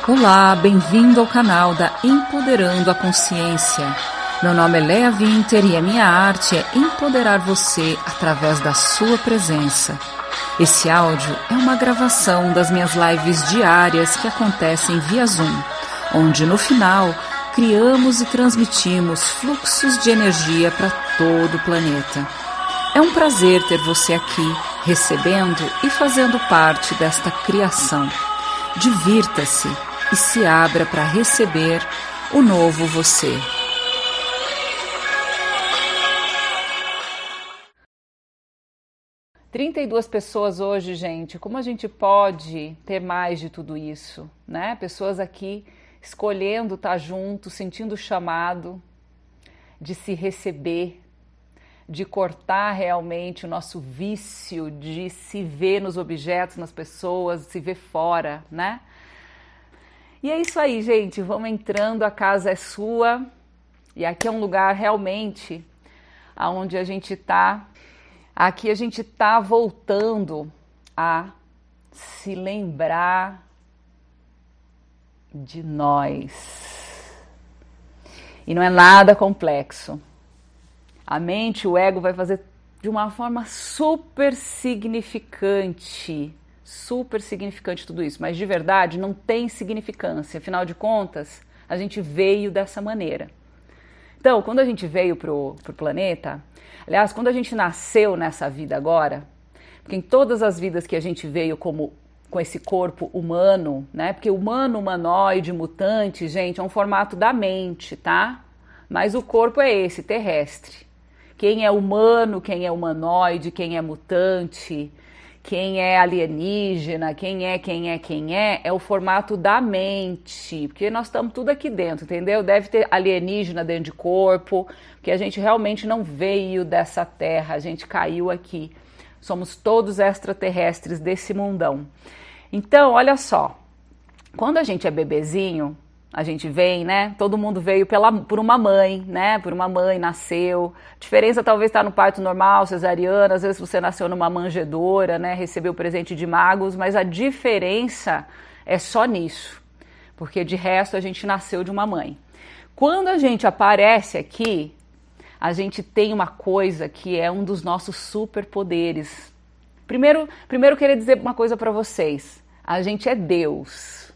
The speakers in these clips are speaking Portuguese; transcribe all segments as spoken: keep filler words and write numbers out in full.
Olá, bem-vindo ao canal da Empoderando a Consciência. Meu nome é Léa Winter e a minha arte é empoderar você através da sua presença. Esse áudio é uma gravação das minhas lives diárias que acontecem via Zoom, onde no final criamos e transmitimos fluxos de energia para todo o planeta. É um prazer ter você aqui, recebendo e fazendo parte desta criação. Divirta-se e se abra para receber o novo você. trinta e duas pessoas hoje, gente. Como a gente pode ter mais de tudo isso, né? Pessoas aqui escolhendo estar junto, sentindo o chamado de se receber, de cortar realmente o nosso vício de se ver nos objetos, nas pessoas, se ver fora, né? E é isso aí, gente. Vamos entrando, a casa é sua. E aqui é um lugar realmente onde a gente está. Aqui a gente está voltando a se lembrar de nós. E não é nada complexo. A mente, o ego vai fazer de uma forma super significante, super significante tudo isso, mas de verdade não tem significância, afinal de contas, a gente veio dessa maneira. Então, quando a gente veio pro, pro planeta, aliás, quando a gente nasceu nessa vida agora, porque em todas as vidas que a gente veio como com esse corpo humano, né? Porque humano, humanoide, mutante, gente, é um formato da mente, tá? Mas o corpo é esse, terrestre. Quem é humano, quem é humanoide, quem é mutante, quem é alienígena, quem é, quem é, quem é, é o formato da mente, porque nós estamos tudo aqui dentro, entendeu? Deve ter alienígena dentro de corpo, porque a gente realmente não veio dessa terra, a gente caiu aqui. Somos todos extraterrestres desse mundão. Então, olha só, quando a gente é bebezinho, a gente vem, né? Todo mundo veio pela, por uma mãe, né? Por uma mãe, nasceu. A diferença talvez está no parto normal, cesariana, às vezes você nasceu numa manjedoura, né? Recebeu presente de magos, mas a diferença é só nisso. Porque de resto a gente nasceu de uma mãe. Quando a gente aparece aqui, a gente tem uma coisa que é um dos nossos superpoderes. Primeiro, primeiro eu queria dizer uma coisa para vocês. A gente é Deus.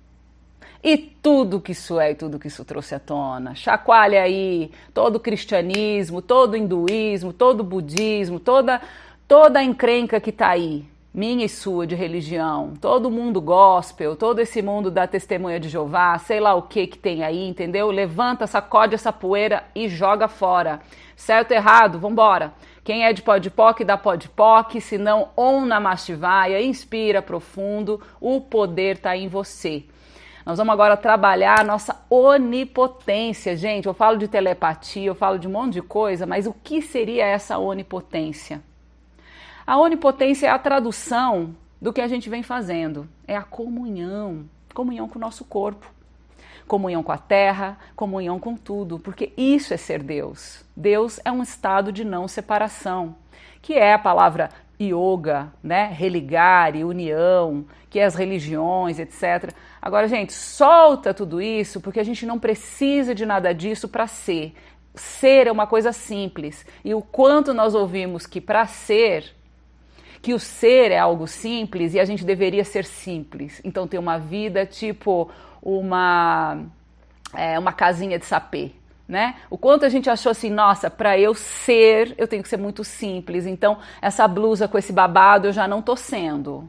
E tudo que isso é e tudo que isso trouxe à tona. Chacoalha aí todo o cristianismo, todo o hinduísmo, todo o budismo, toda, toda a encrenca que está aí, minha e sua, de religião, todo o mundo gospel, todo esse mundo da testemunha de Jeová, sei lá o que que tem aí, entendeu? Levanta, sacode essa poeira e joga fora. Certo, errado, vambora. Quem é de podpoc, dá podpoc, se não, Om Namah Shivaya, inspira profundo, o poder está em você. Nós vamos agora trabalhar a nossa onipotência. Gente, eu falo de telepatia, eu falo de um monte de coisa, mas o que seria essa onipotência? A onipotência é a tradução do que a gente vem fazendo. É a comunhão, comunhão com o nosso corpo, comunhão com a terra, comunhão com tudo, porque isso é ser Deus. Deus é um estado de não separação, que é a palavra yoga, né? Religar e união, que é as religiões, etcétera. Agora, gente, solta tudo isso, porque a gente não precisa de nada disso para ser. Ser é uma coisa simples. E o quanto nós ouvimos que para ser, que o ser é algo simples e a gente deveria ser simples. Então, ter uma vida tipo uma, é, uma casinha de sapê. Né? O quanto a gente achou assim, nossa, para eu ser, eu tenho que ser muito simples. Então, essa blusa com esse babado eu já não tô sendo.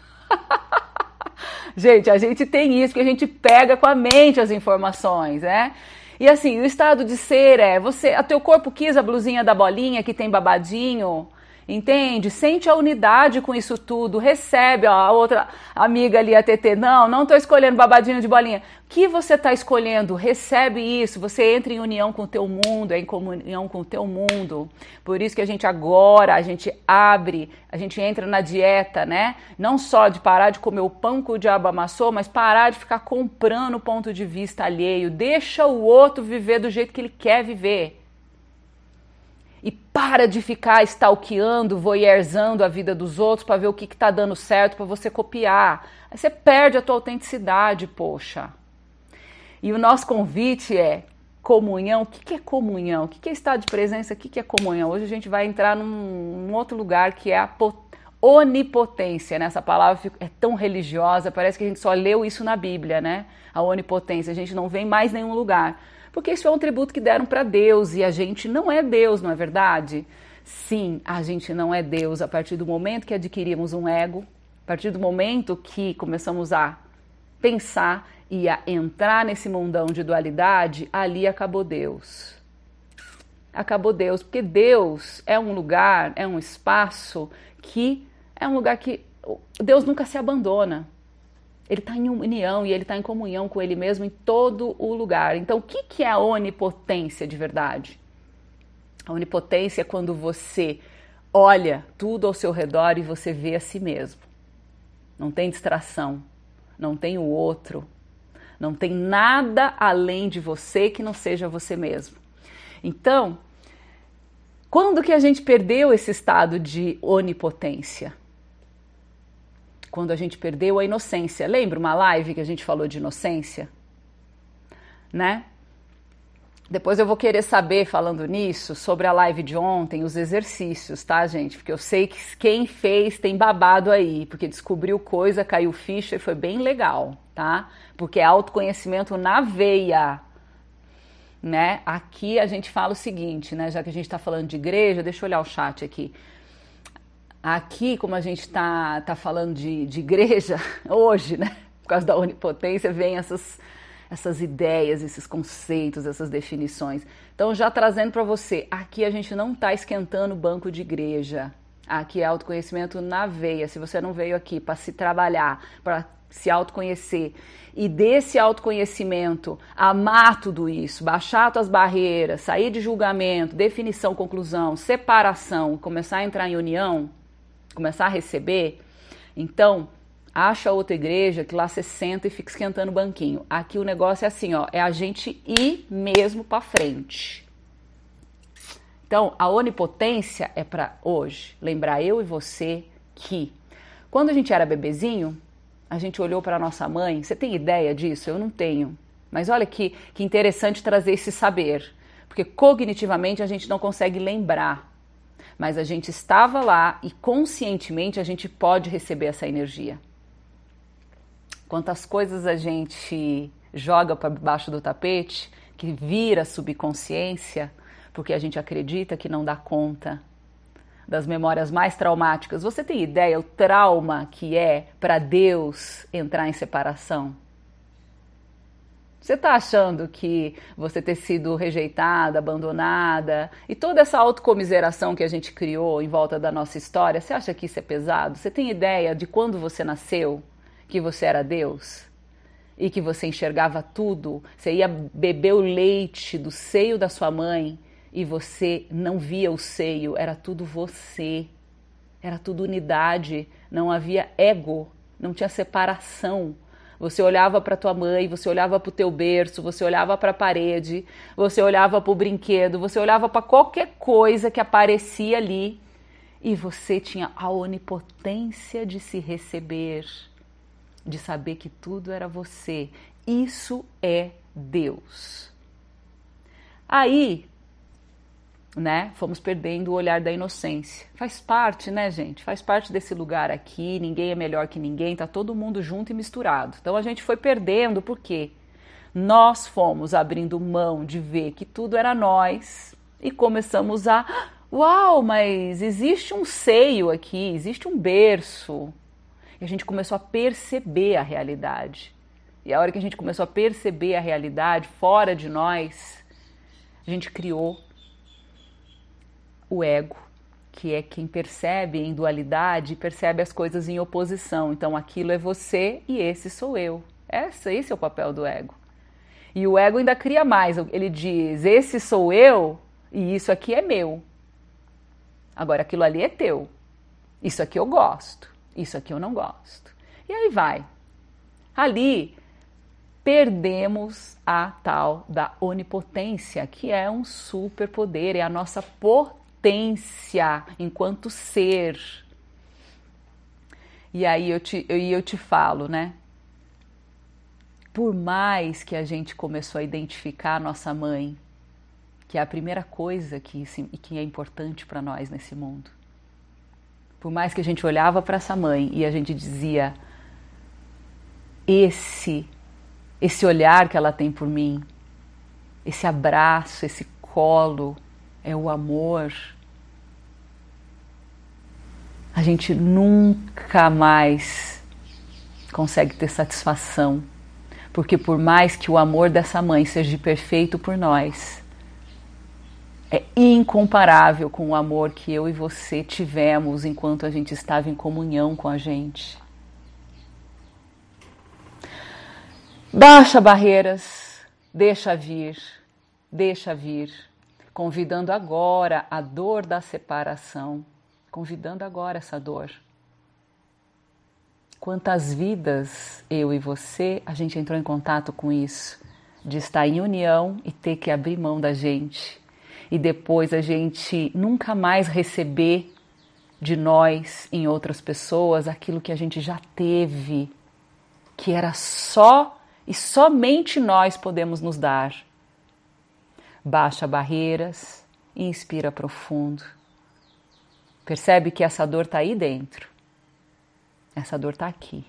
Gente, a gente tem isso, porque a gente pega com a mente as informações, né? E assim, o estado de ser é, você, a teu corpo quis a blusinha da bolinha que tem babadinho, entende? Sente a unidade com isso tudo, recebe, ó, a outra amiga ali, a T T, não, não tô escolhendo babadinho de bolinha. O que você tá escolhendo? Recebe isso, você entra em união com o teu mundo, é em comunhão com o teu mundo. Por isso que a gente agora, a gente abre, a gente entra na dieta, né? Não só de parar de comer o pão que o diabo amassou, mas parar de ficar comprando o ponto de vista alheio. Deixa o outro viver do jeito que ele quer viver. e para de ficar stalkeando, voyeurzando a vida dos outros para ver o que está dando certo para você copiar. Aí você perde a tua autenticidade, poxa. E o nosso convite é comunhão. O que é comunhão? O que é estado de presença? O que é comunhão? Hoje a gente vai entrar num, num outro lugar que é a onipotência, né? Essa palavra é tão religiosa, parece que a gente só leu isso na Bíblia, né? A onipotência, a gente não vê em mais nenhum lugar. Porque isso é um tributo que deram para Deus e a gente não é Deus, não é verdade? Sim, a gente não é Deus a partir do momento que adquirimos um ego, a partir do momento que começamos a pensar e a entrar nesse mundão de dualidade, ali acabou Deus. Acabou Deus, porque Deus é um lugar, é um espaço que é um lugar que Deus nunca se abandona. Ele está em união e ele está em comunhão com ele mesmo em todo o lugar. Então, o que, que é a onipotência de verdade? A onipotência é quando você olha tudo ao seu redor e você vê a si mesmo. Não tem distração, não tem o outro, não tem nada além de você que não seja você mesmo. Então, quando que a gente perdeu esse estado de onipotência? Quando a gente perdeu a inocência. Lembra uma live que a gente falou de inocência? Né? Depois eu vou querer saber, falando nisso, sobre a live de ontem, os exercícios, tá, gente? Porque eu sei que quem fez tem babado aí, porque descobriu coisa, caiu ficha e foi bem legal, tá? Porque é autoconhecimento na veia, né? Aqui a gente fala o seguinte, né? Já que a gente tá falando de igreja, deixa eu olhar o chat aqui. Aqui, como a gente está tá falando de, de igreja, hoje, né, por causa da onipotência, vem essas, essas ideias, esses conceitos, essas definições. Então, já trazendo para você, aqui a gente não está esquentando banco de igreja. Aqui é autoconhecimento na veia. Se você não veio aqui para se trabalhar, para se autoconhecer, e desse autoconhecimento amar tudo isso, baixar suas barreiras, sair de julgamento, definição, conclusão, separação, começar a entrar em união, começar a receber, então acha outra igreja que lá você senta e fica esquentando o banquinho. Aqui o negócio é assim, ó, é a gente ir mesmo para frente. Então a onipotência é para hoje, lembrar eu e você que quando a gente era bebezinho, a gente olhou para nossa mãe. Você tem ideia disso? Eu não tenho. Mas olha que, que interessante trazer esse saber, porque cognitivamente a gente não consegue lembrar. Mas a gente estava lá e conscientemente a gente pode receber essa energia. Quantas coisas a gente joga para baixo do tapete, que vira subconsciência, porque a gente acredita que não dá conta das memórias mais traumáticas. Você tem ideia o trauma que é para Deus entrar em separação? Você está achando que você ter sido rejeitada, abandonada e toda essa autocomiseração que a gente criou em volta da nossa história, você acha que isso é pesado? Você tem ideia de quando você nasceu, que você era Deus? E que você enxergava tudo? Você ia beber o leite do seio da sua mãe e você não via o seio, era tudo você. Era tudo unidade, não havia ego, não tinha separação. Você olhava para tua mãe, você olhava para o teu berço, você olhava para a parede, você olhava para o brinquedo, você olhava para qualquer coisa que aparecia ali e você tinha a onipotência de se receber, de saber que tudo era você. Isso é Deus. Aí, né, fomos perdendo o olhar da inocência. Faz parte, né, gente? Faz parte desse lugar aqui, ninguém é melhor que ninguém, tá todo mundo junto e misturado. Então a gente foi perdendo, por quê? Nós fomos abrindo mão de ver que tudo era nós e começamos a... Uau, mas existe um seio aqui, existe um berço. E a gente começou a perceber a realidade. E a hora que a gente começou a perceber a realidade fora de nós, a gente criou o ego, que é quem percebe em dualidade, percebe as coisas em oposição. Então aquilo é você e esse sou eu. Essa, esse é o papel do ego. E o ego ainda cria mais. Ele diz, esse sou eu e isso aqui é meu. Agora aquilo ali é teu. Isso aqui eu gosto. Isso aqui eu não gosto. E aí vai. Ali perdemos a tal da onipotência, que é um superpoder, é a nossa potência. potência enquanto ser. E aí eu te, eu, eu te falo, né? Por mais que a gente começou a identificar a nossa mãe, que é a primeira coisa que, que é importante para nós nesse mundo. Por mais que a gente olhava para essa mãe e a gente dizia, esse, esse olhar que ela tem por mim, esse abraço, esse colo, é o amor. A gente nunca mais consegue ter satisfação, porque por mais que o amor dessa mãe seja perfeito por nós, é incomparável com o amor que eu e você tivemos enquanto a gente estava em comunhão com a gente. Baixa barreiras, deixa vir, deixa vir, convidando agora a dor da separação, convidando agora essa dor. Quantas vidas, eu e você, a gente entrou em contato com isso, de estar em união e ter que abrir mão da gente. E depois a gente nunca mais receber de nós em outras pessoas aquilo que a gente já teve, que era só e somente nós podemos nos dar. Baixa barreiras, inspira profundo. Percebe que essa dor está aí dentro. Essa dor está aqui.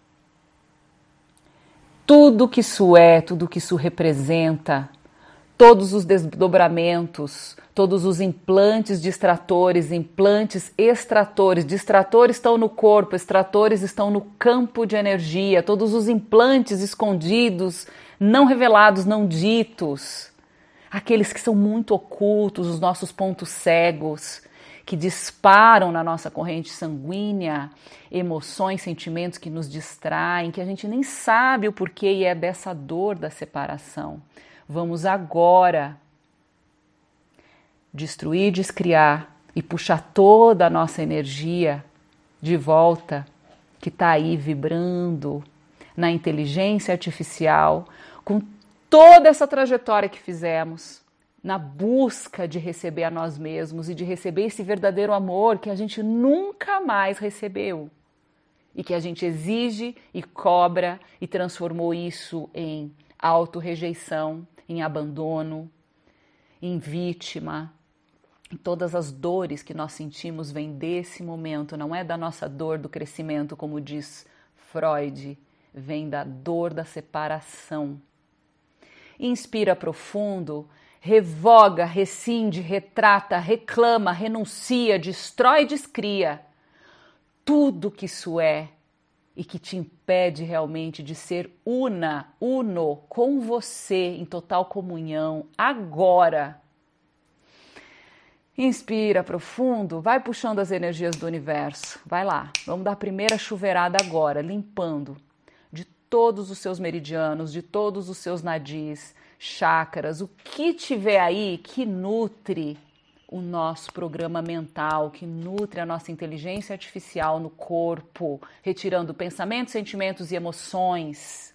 Tudo que isso é, tudo que isso representa, todos os desdobramentos, todos os implantes distratores, implantes extratores, distratores estão no corpo, extratores estão no campo de energia, todos os implantes escondidos, não revelados, não ditos, aqueles que são muito ocultos, os nossos pontos cegos, que disparam na nossa corrente sanguínea, emoções, sentimentos que nos distraem, que a gente nem sabe o porquê e é dessa dor da separação. Vamos agora destruir, descriar e puxar toda a nossa energia de volta, que está aí vibrando na inteligência artificial, com toda essa trajetória que fizemos, na busca de receber a nós mesmos e de receber esse verdadeiro amor que a gente nunca mais recebeu e que a gente exige e cobra e transformou isso em autorrejeição, em abandono, em vítima. E todas as dores que nós sentimos vêm desse momento, não é da nossa dor do crescimento, como diz Freud, vem da dor da separação. Inspira profundo, revoga, rescinde, retrata, reclama, renuncia, destrói e descria tudo que isso é e que te impede realmente de ser una, uno com você em total comunhão agora. Inspira profundo, vai puxando as energias do universo, vai lá, vamos dar a primeira chuveirada agora, limpando de todos os seus meridianos, de todos os seus nadis, chakras, o que tiver aí que nutre o nosso programa mental, que nutre a nossa inteligência artificial no corpo, retirando pensamentos, sentimentos e emoções,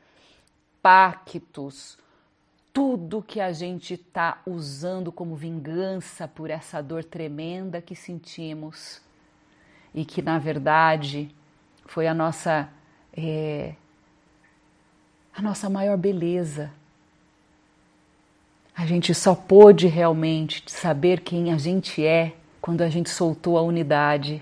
pactos, tudo que a gente está usando como vingança por essa dor tremenda que sentimos e que, na verdade, foi a nossa, é, a nossa maior beleza. A gente só pôde realmente saber quem a gente é quando a gente soltou a unidade.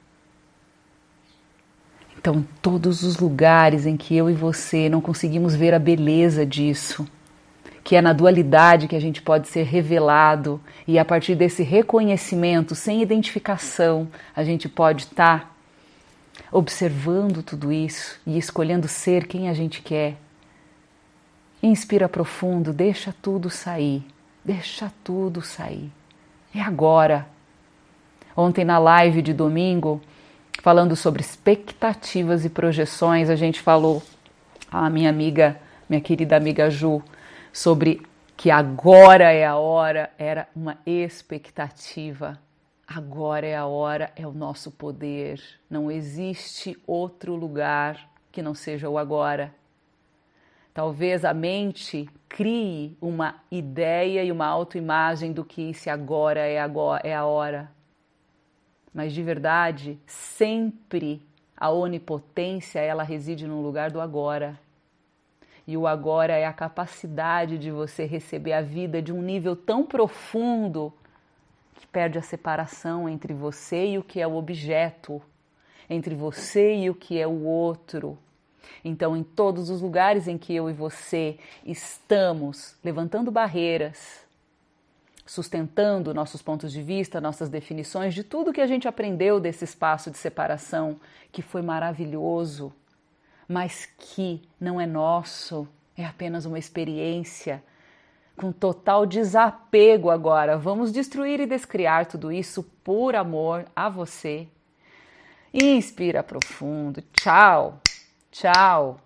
Então, todos os lugares em que eu e você não conseguimos ver a beleza disso, que é na dualidade que a gente pode ser revelado, e a partir desse reconhecimento, sem identificação, a gente pode estar observando tudo isso e escolhendo ser quem a gente quer. Inspira profundo, deixa tudo sair, deixa tudo sair. É agora. Ontem na live de domingo, falando sobre expectativas e projeções, a gente falou, a minha amiga, minha querida amiga Ju, sobre que agora é a hora, era uma expectativa. Agora é a hora, é o nosso poder. Não existe outro lugar que não seja o agora. Talvez a mente crie uma ideia e uma autoimagem do que esse agora é, agora é a hora. Mas de verdade, sempre a onipotência, ela reside no lugar do agora. E o agora é a capacidade de você receber a vida de um nível tão profundo que perde a separação entre você e o que é o objeto, entre você e o que é o outro. Então, em todos os lugares em que eu e você estamos levantando barreiras, sustentando nossos pontos de vista, nossas definições de tudo que a gente aprendeu desse espaço de separação, que foi maravilhoso, mas que não é nosso, é apenas uma experiência, com total desapego agora. Vamos destruir e descriar tudo isso por amor a você. Inspira profundo. Tchau. Tchau.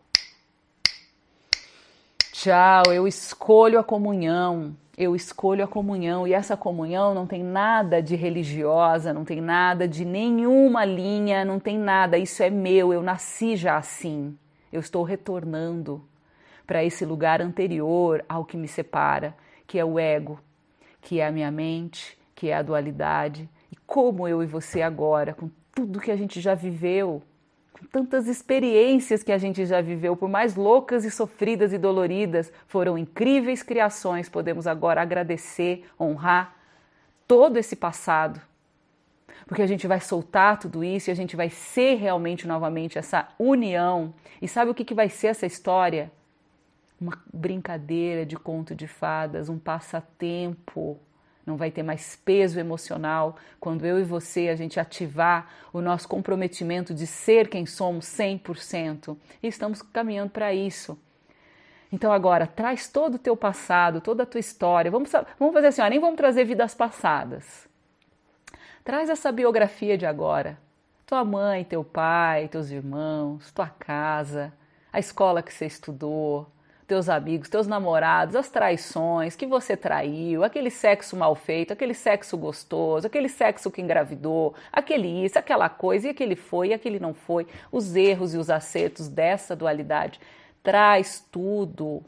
Tchau. Eu escolho a comunhão. Eu escolho a comunhão. E essa comunhão não tem nada de religiosa, não tem nada de nenhuma linha, não tem nada. Isso é meu. Eu nasci já assim. Eu estou retornando para esse lugar anterior ao que me separa, que é o ego, que é a minha mente, que é a dualidade. E como eu e você agora, com tudo que a gente já viveu, com tantas experiências que a gente já viveu, por mais loucas e sofridas e doloridas, foram incríveis criações, podemos agora agradecer, honrar todo esse passado. Porque a gente vai soltar tudo isso e a gente vai ser realmente novamente essa união. E sabe o que, que vai ser essa história? Uma brincadeira de conto de fadas, um passatempo. Não vai ter mais peso emocional quando eu e você, a gente ativar o nosso comprometimento de ser quem somos cem por cento. E estamos caminhando para isso. Então agora, traz todo o teu passado, toda a tua história. Vamos, vamos fazer assim, ó, nem vamos trazer vidas passadas. Traz essa biografia de agora. Tua mãe, teu pai, teus irmãos, tua casa, a escola que você estudou, teus amigos, teus namorados, as traições que você traiu, aquele sexo mal feito, aquele sexo gostoso, aquele sexo que engravidou, aquele isso, aquela coisa, e aquele foi, e aquele não foi, os erros e os acertos dessa dualidade. Traz tudo.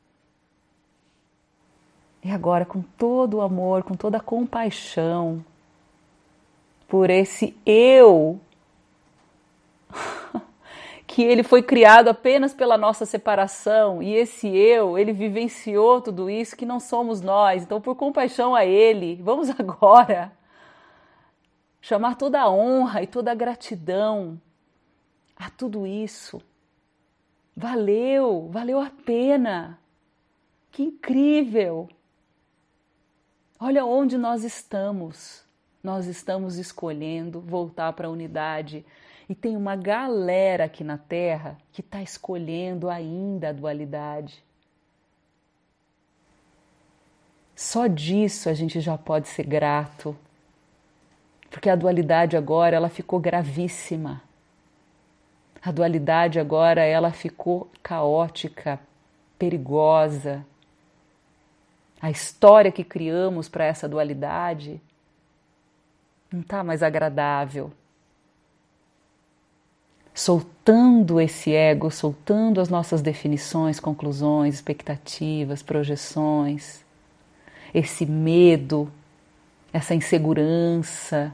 E agora, com todo o amor, com toda a compaixão, por esse eu, que ele foi criado apenas pela nossa separação, e esse eu, ele vivenciou tudo isso que não somos nós. Então, por compaixão a ele, vamos agora chamar toda a honra e toda a gratidão a tudo isso. Valeu, valeu a pena. Que incrível! Olha onde nós estamos. Nós estamos escolhendo voltar para a unidade. E tem uma galera aqui na Terra que está escolhendo ainda a dualidade. Só disso a gente já pode ser grato. Porque a dualidade agora, ela ficou gravíssima. A dualidade agora, ela ficou caótica, perigosa. A história que criamos para essa dualidade não está mais agradável. Soltando esse ego, soltando as nossas definições, conclusões, expectativas, projeções, esse medo, essa insegurança,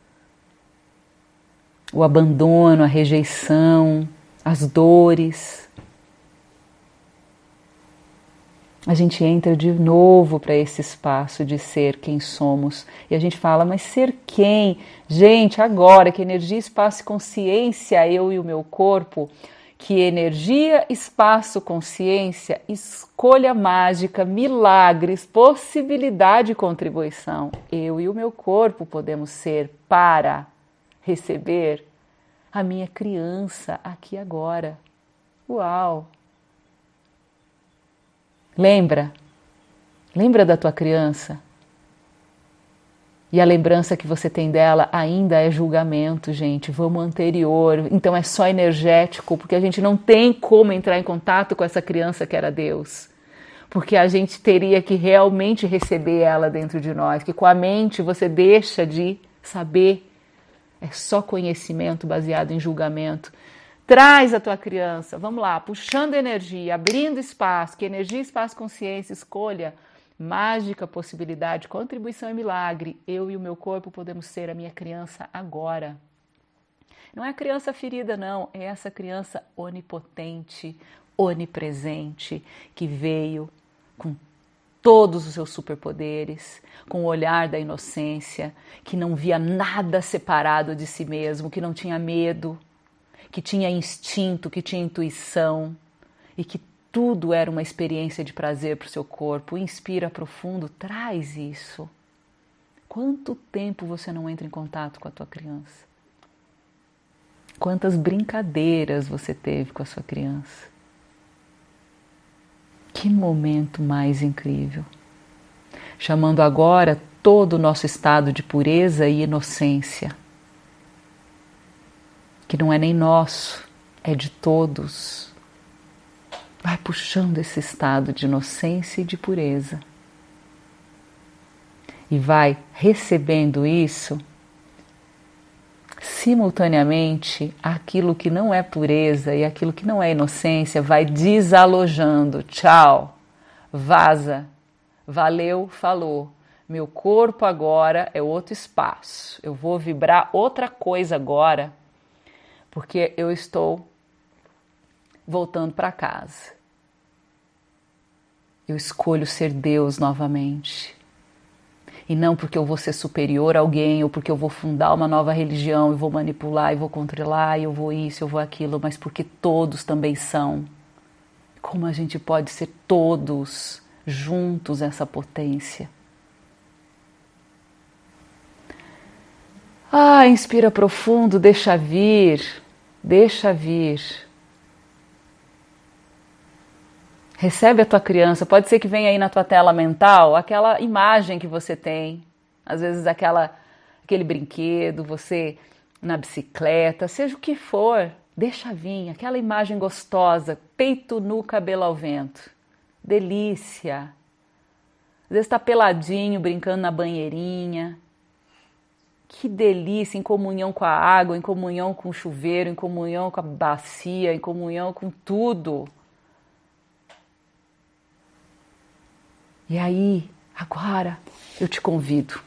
o abandono, a rejeição, as dores. A gente entra de novo para esse espaço de ser quem somos. E a gente fala, mas ser quem? Gente, agora que energia, espaço e consciência, eu e o meu corpo, que energia, espaço, consciência, escolha mágica, milagres, possibilidade e contribuição. Eu e o meu corpo podemos ser para receber a minha criança aqui agora. Uau! Lembra? Lembra da tua criança? E a lembrança que você tem dela ainda é julgamento, gente. Vamos anterior. Então é só energético, porque a gente não tem como entrar em contato com essa criança que era Deus. Porque a gente teria que realmente receber ela dentro de nós. Que com a mente você deixa de saber. É só conhecimento baseado em julgamento. Traz a tua criança, vamos lá, puxando energia, abrindo espaço, que energia, espaço, consciência, escolha, mágica, possibilidade, contribuição e milagre. Eu e o meu corpo podemos ser a minha criança agora. Não é a criança ferida, não, é essa criança onipotente, onipresente, que veio com todos os seus superpoderes, com o olhar da inocência, que não via nada separado de si mesmo, que não tinha medo, que tinha instinto, que tinha intuição e que tudo era uma experiência de prazer para o seu corpo. Inspira profundo, traz isso. Quanto tempo você não entra em contato com a tua criança? Quantas brincadeiras você teve com a sua criança? Que momento mais incrível! Chamando agora todo o nosso estado de pureza e inocência, que não é nem nosso, é de todos. Vai puxando esse estado de inocência e de pureza. E vai recebendo isso, simultaneamente, aquilo que não é pureza e aquilo que não é inocência vai desalojando. Tchau, vaza, valeu, falou. Meu corpo agora é outro espaço. Eu vou vibrar outra coisa agora, porque eu estou voltando para casa. Eu escolho ser Deus novamente. E não porque eu vou ser superior a alguém, ou porque eu vou fundar uma nova religião, e vou manipular, e vou controlar, e eu vou isso, eu vou aquilo, mas porque todos também são. Como a gente pode ser todos juntos essa potência? Ah, inspira profundo, deixa vir, deixa vir. Recebe a tua criança, pode ser que venha aí na tua tela mental aquela imagem que você tem, às vezes aquela, aquele brinquedo, você na bicicleta, seja o que for, deixa vir, aquela imagem gostosa, peito nu, cabelo ao vento, delícia. Às vezes está peladinho, brincando na banheirinha, que delícia, em comunhão com a água, em comunhão com o chuveiro, em comunhão com a bacia, em comunhão com tudo. E aí, agora, eu te convido.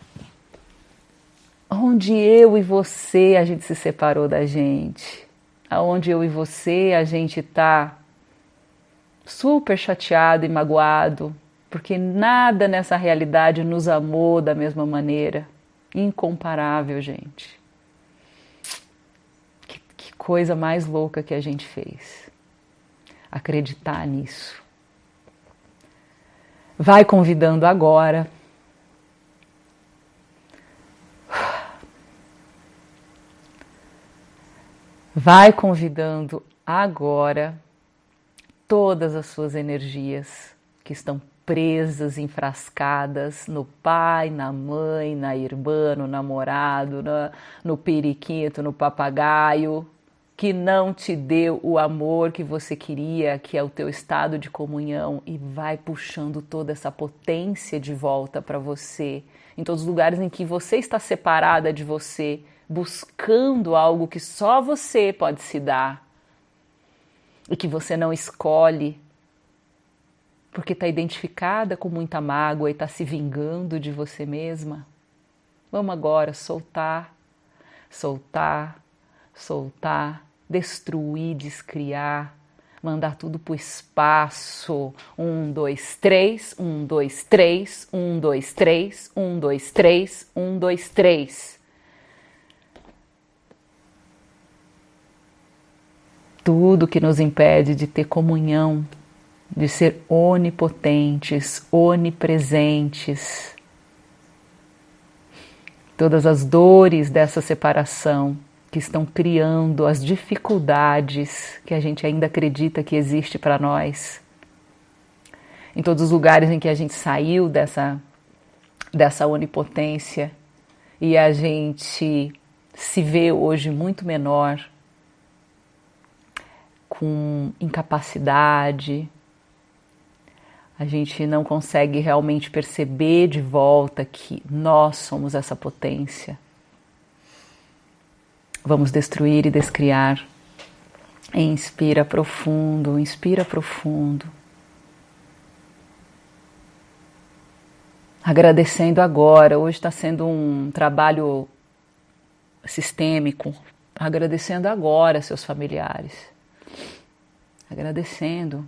Onde eu e você, a gente se separou da gente. Aonde eu e você, a gente tá super chateado e magoado, porque nada nessa realidade nos amou da mesma maneira. Incomparável, gente. Que, que coisa mais louca que a gente fez. Acreditar nisso. Vai convidando agora. Vai convidando agora todas as suas energias que estão presas, enfrascadas no pai, na mãe, na irmã, no namorado, no, no periquito, no papagaio, que não te deu o amor que você queria, que é o teu estado de comunhão, e vai puxando toda essa potência de volta para você, em todos os lugares em que você está separada de você, buscando algo que só você pode se dar e que você não escolhe, porque está identificada com muita mágoa e está se vingando de você mesma. Vamos agora soltar, soltar, soltar, destruir, descriar, mandar tudo para o espaço. Um, dois, três, um, dois, três, um, dois, três, um, dois, três, um, dois, três. Tudo que nos impede de ter comunhão, de ser onipotentes, onipresentes. Todas as dores dessa separação que estão criando as dificuldades que a gente ainda acredita que existe para nós. Em todos os lugares em que a gente saiu dessa, dessa onipotência e a gente se vê hoje muito menor, com incapacidade, a gente não consegue realmente perceber de volta que nós somos essa potência. Vamos destruir e descriar Inspira profundo, inspira profundo. Agradecendo agora, hoje está sendo um trabalho sistêmico, agradecendo agora seus familiares. Agradecendo.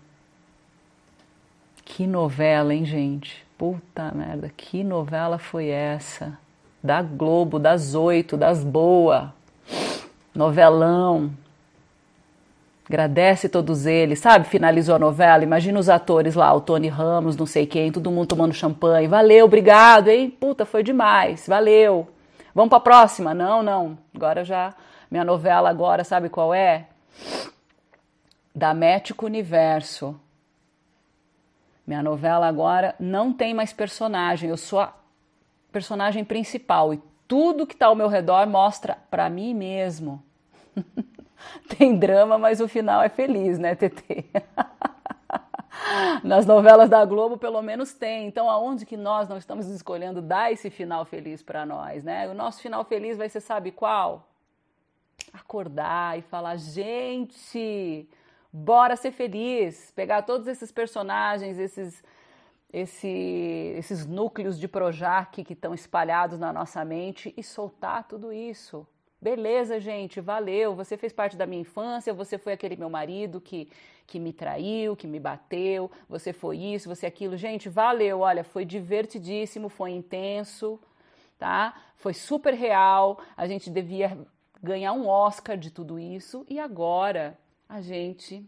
Que novela, hein, gente? Puta merda, que novela foi essa? Da Globo, das oito, das boas. Novelão. Agradece todos eles, sabe? Finalizou a novela, imagina os atores lá, o Tony Ramos, não sei quem, todo mundo tomando champanhe. Valeu, obrigado, hein? Puta, foi demais, valeu. Vamos pra próxima? Não, não. Agora já, minha novela agora, sabe qual é? Da Mético Universo. Minha novela agora não tem mais personagem, eu sou a personagem principal e tudo que tá ao meu redor mostra pra mim mesmo. Tem drama, mas o final é feliz, né, Tetê? Nas novelas da Globo, pelo menos tem. Então, aonde que nós não estamos escolhendo dar esse final feliz para nós, né? O nosso final feliz vai ser, sabe qual? Acordar e falar, gente, bora ser feliz. Pegar todos esses personagens, esses, esse, esses núcleos de Projac que estão espalhados na nossa mente e soltar tudo isso. Beleza, gente, valeu, você fez parte da minha infância, você foi aquele meu marido que, que me traiu, que me bateu, você foi isso, você aquilo. Gente, valeu, olha, foi divertidíssimo, foi intenso, tá? Foi super real, a gente devia ganhar um Oscar de tudo isso e agora a gente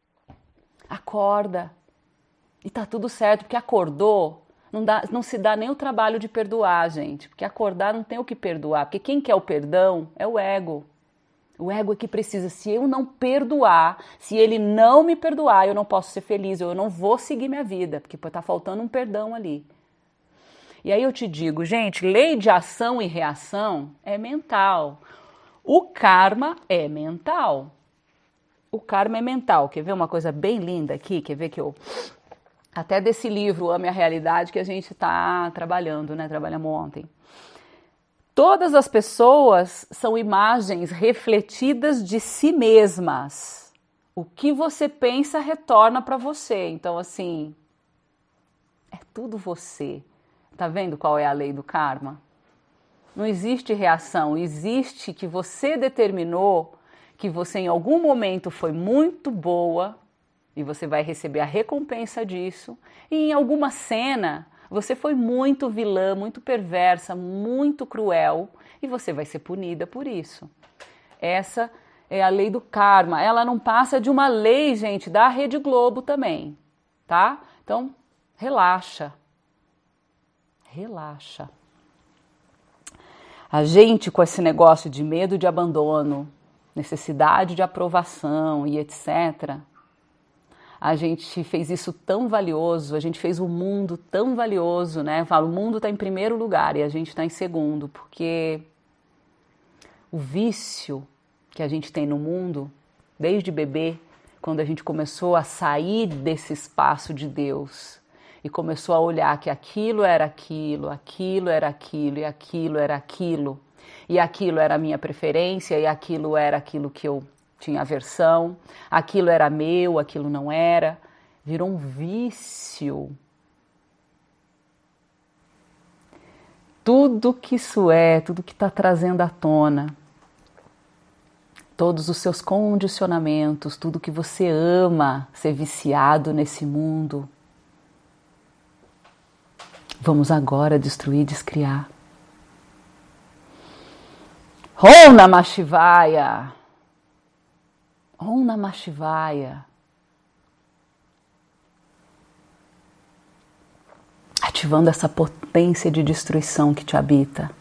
acorda e tá tudo certo, porque acordou. Não, dá, não se dá nem o trabalho de perdoar, gente, porque acordar não tem o que perdoar, porque quem quer o perdão é o ego. O ego é que precisa, se eu não perdoar, se ele não me perdoar, eu não posso ser feliz, eu não vou seguir minha vida, porque tá faltando um perdão ali. E aí eu te digo, gente, lei de ação e reação é mental. O karma é mental. O karma é mental. Quer ver uma coisa bem linda aqui? Quer ver que eu... Até desse livro, Ame a Realidade, que a gente está trabalhando, né? Trabalhamos ontem. Todas as pessoas são imagens refletidas de si mesmas. O que você pensa retorna para você. Então, assim, é tudo você. Tá vendo qual é a lei do karma? Não existe reação, existe que você determinou que você em algum momento foi muito boa, e você vai receber a recompensa disso. E em alguma cena, você foi muito vilã, muito perversa, muito cruel, e você vai ser punida por isso. Essa é a lei do karma. Ela não passa de uma lei, gente, da Rede Globo também, tá? Então, relaxa. Relaxa. A gente, com esse negócio de medo de abandono, necessidade de aprovação e etcétera, a gente fez isso tão valioso, a gente fez o mundo tão valioso, né? Eu falo, o mundo está em primeiro lugar e a gente está em segundo, porque o vício que a gente tem no mundo, desde bebê, quando a gente começou a sair desse espaço de Deus e começou a olhar que aquilo era aquilo, aquilo era aquilo e aquilo era aquilo, e aquilo era a minha preferência e aquilo era aquilo que eu tinha aversão, aquilo era meu, aquilo não era, virou um vício. Tudo que isso é, tudo que está trazendo à tona, todos os seus condicionamentos, tudo que você ama ser viciado nesse mundo, vamos agora destruir, descriar. Om Namah Shivaya! Om Namah Shivaya. Ativando essa potência de destruição que te habita.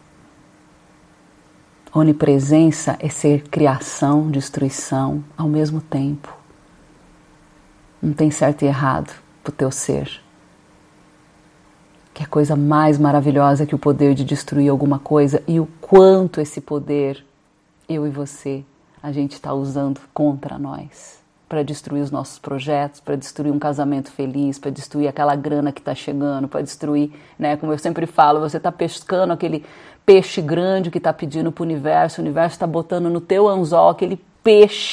Onipresença é ser criação, destruição ao mesmo tempo. Não tem certo e errado pro teu ser. Que é coisa mais maravilhosa que o poder de destruir alguma coisa e o quanto esse poder, eu e você, a gente está usando contra nós, para destruir os nossos projetos, para destruir um casamento feliz, para destruir aquela grana que está chegando, para destruir, né, como eu sempre falo, você está pescando aquele peixe grande que está pedindo para o universo, o universo está botando no teu anzol aquele peixe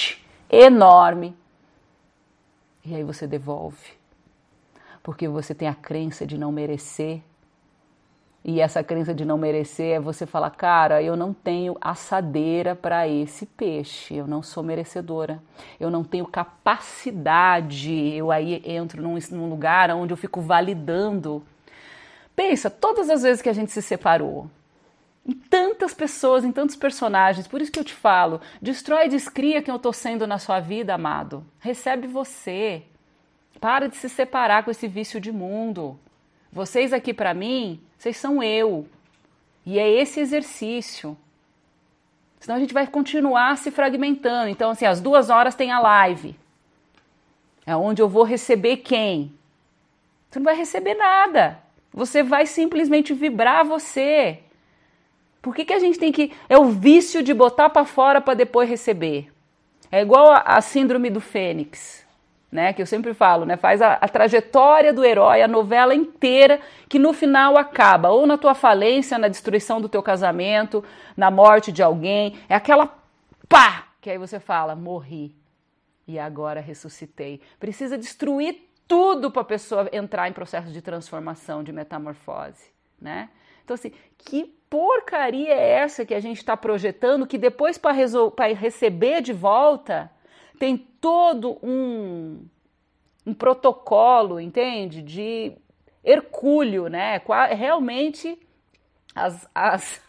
enorme. E aí você devolve. Porque você tem a crença de não merecer. E essa crença de não merecer é você falar, cara, eu não tenho assadeira para esse peixe, eu não sou merecedora, eu não tenho capacidade, eu aí entro num, num lugar onde eu fico validando. Pensa, todas as vezes que a gente se separou, em tantas pessoas, em tantos personagens, por isso que eu te falo, destrói e descria quem eu tô sendo na sua vida, amado. Recebe você, para de se separar com esse vício de mundo. Vocês aqui para mim, vocês são eu. E é esse exercício. Senão a gente vai continuar se fragmentando. Então, assim, às duas horas tem a live. É onde eu vou receber quem? Você não vai receber nada. Você vai simplesmente vibrar você. Por que que a gente tem que... É o vício de botar para fora para depois receber. É igual a, a síndrome do Fênix. Né, que eu sempre falo, né, faz a, a trajetória do herói, a novela inteira, que no final acaba ou na tua falência, na destruição do teu casamento, na morte de alguém, é aquela pá, que aí você fala, morri e agora ressuscitei. Precisa destruir tudo para a pessoa entrar em processo de transformação, de metamorfose, né? Então assim, que porcaria é essa que a gente está projetando, que depois para receber de volta... Tem todo um, um protocolo, entende? De hercúleo, né? Realmente, as, as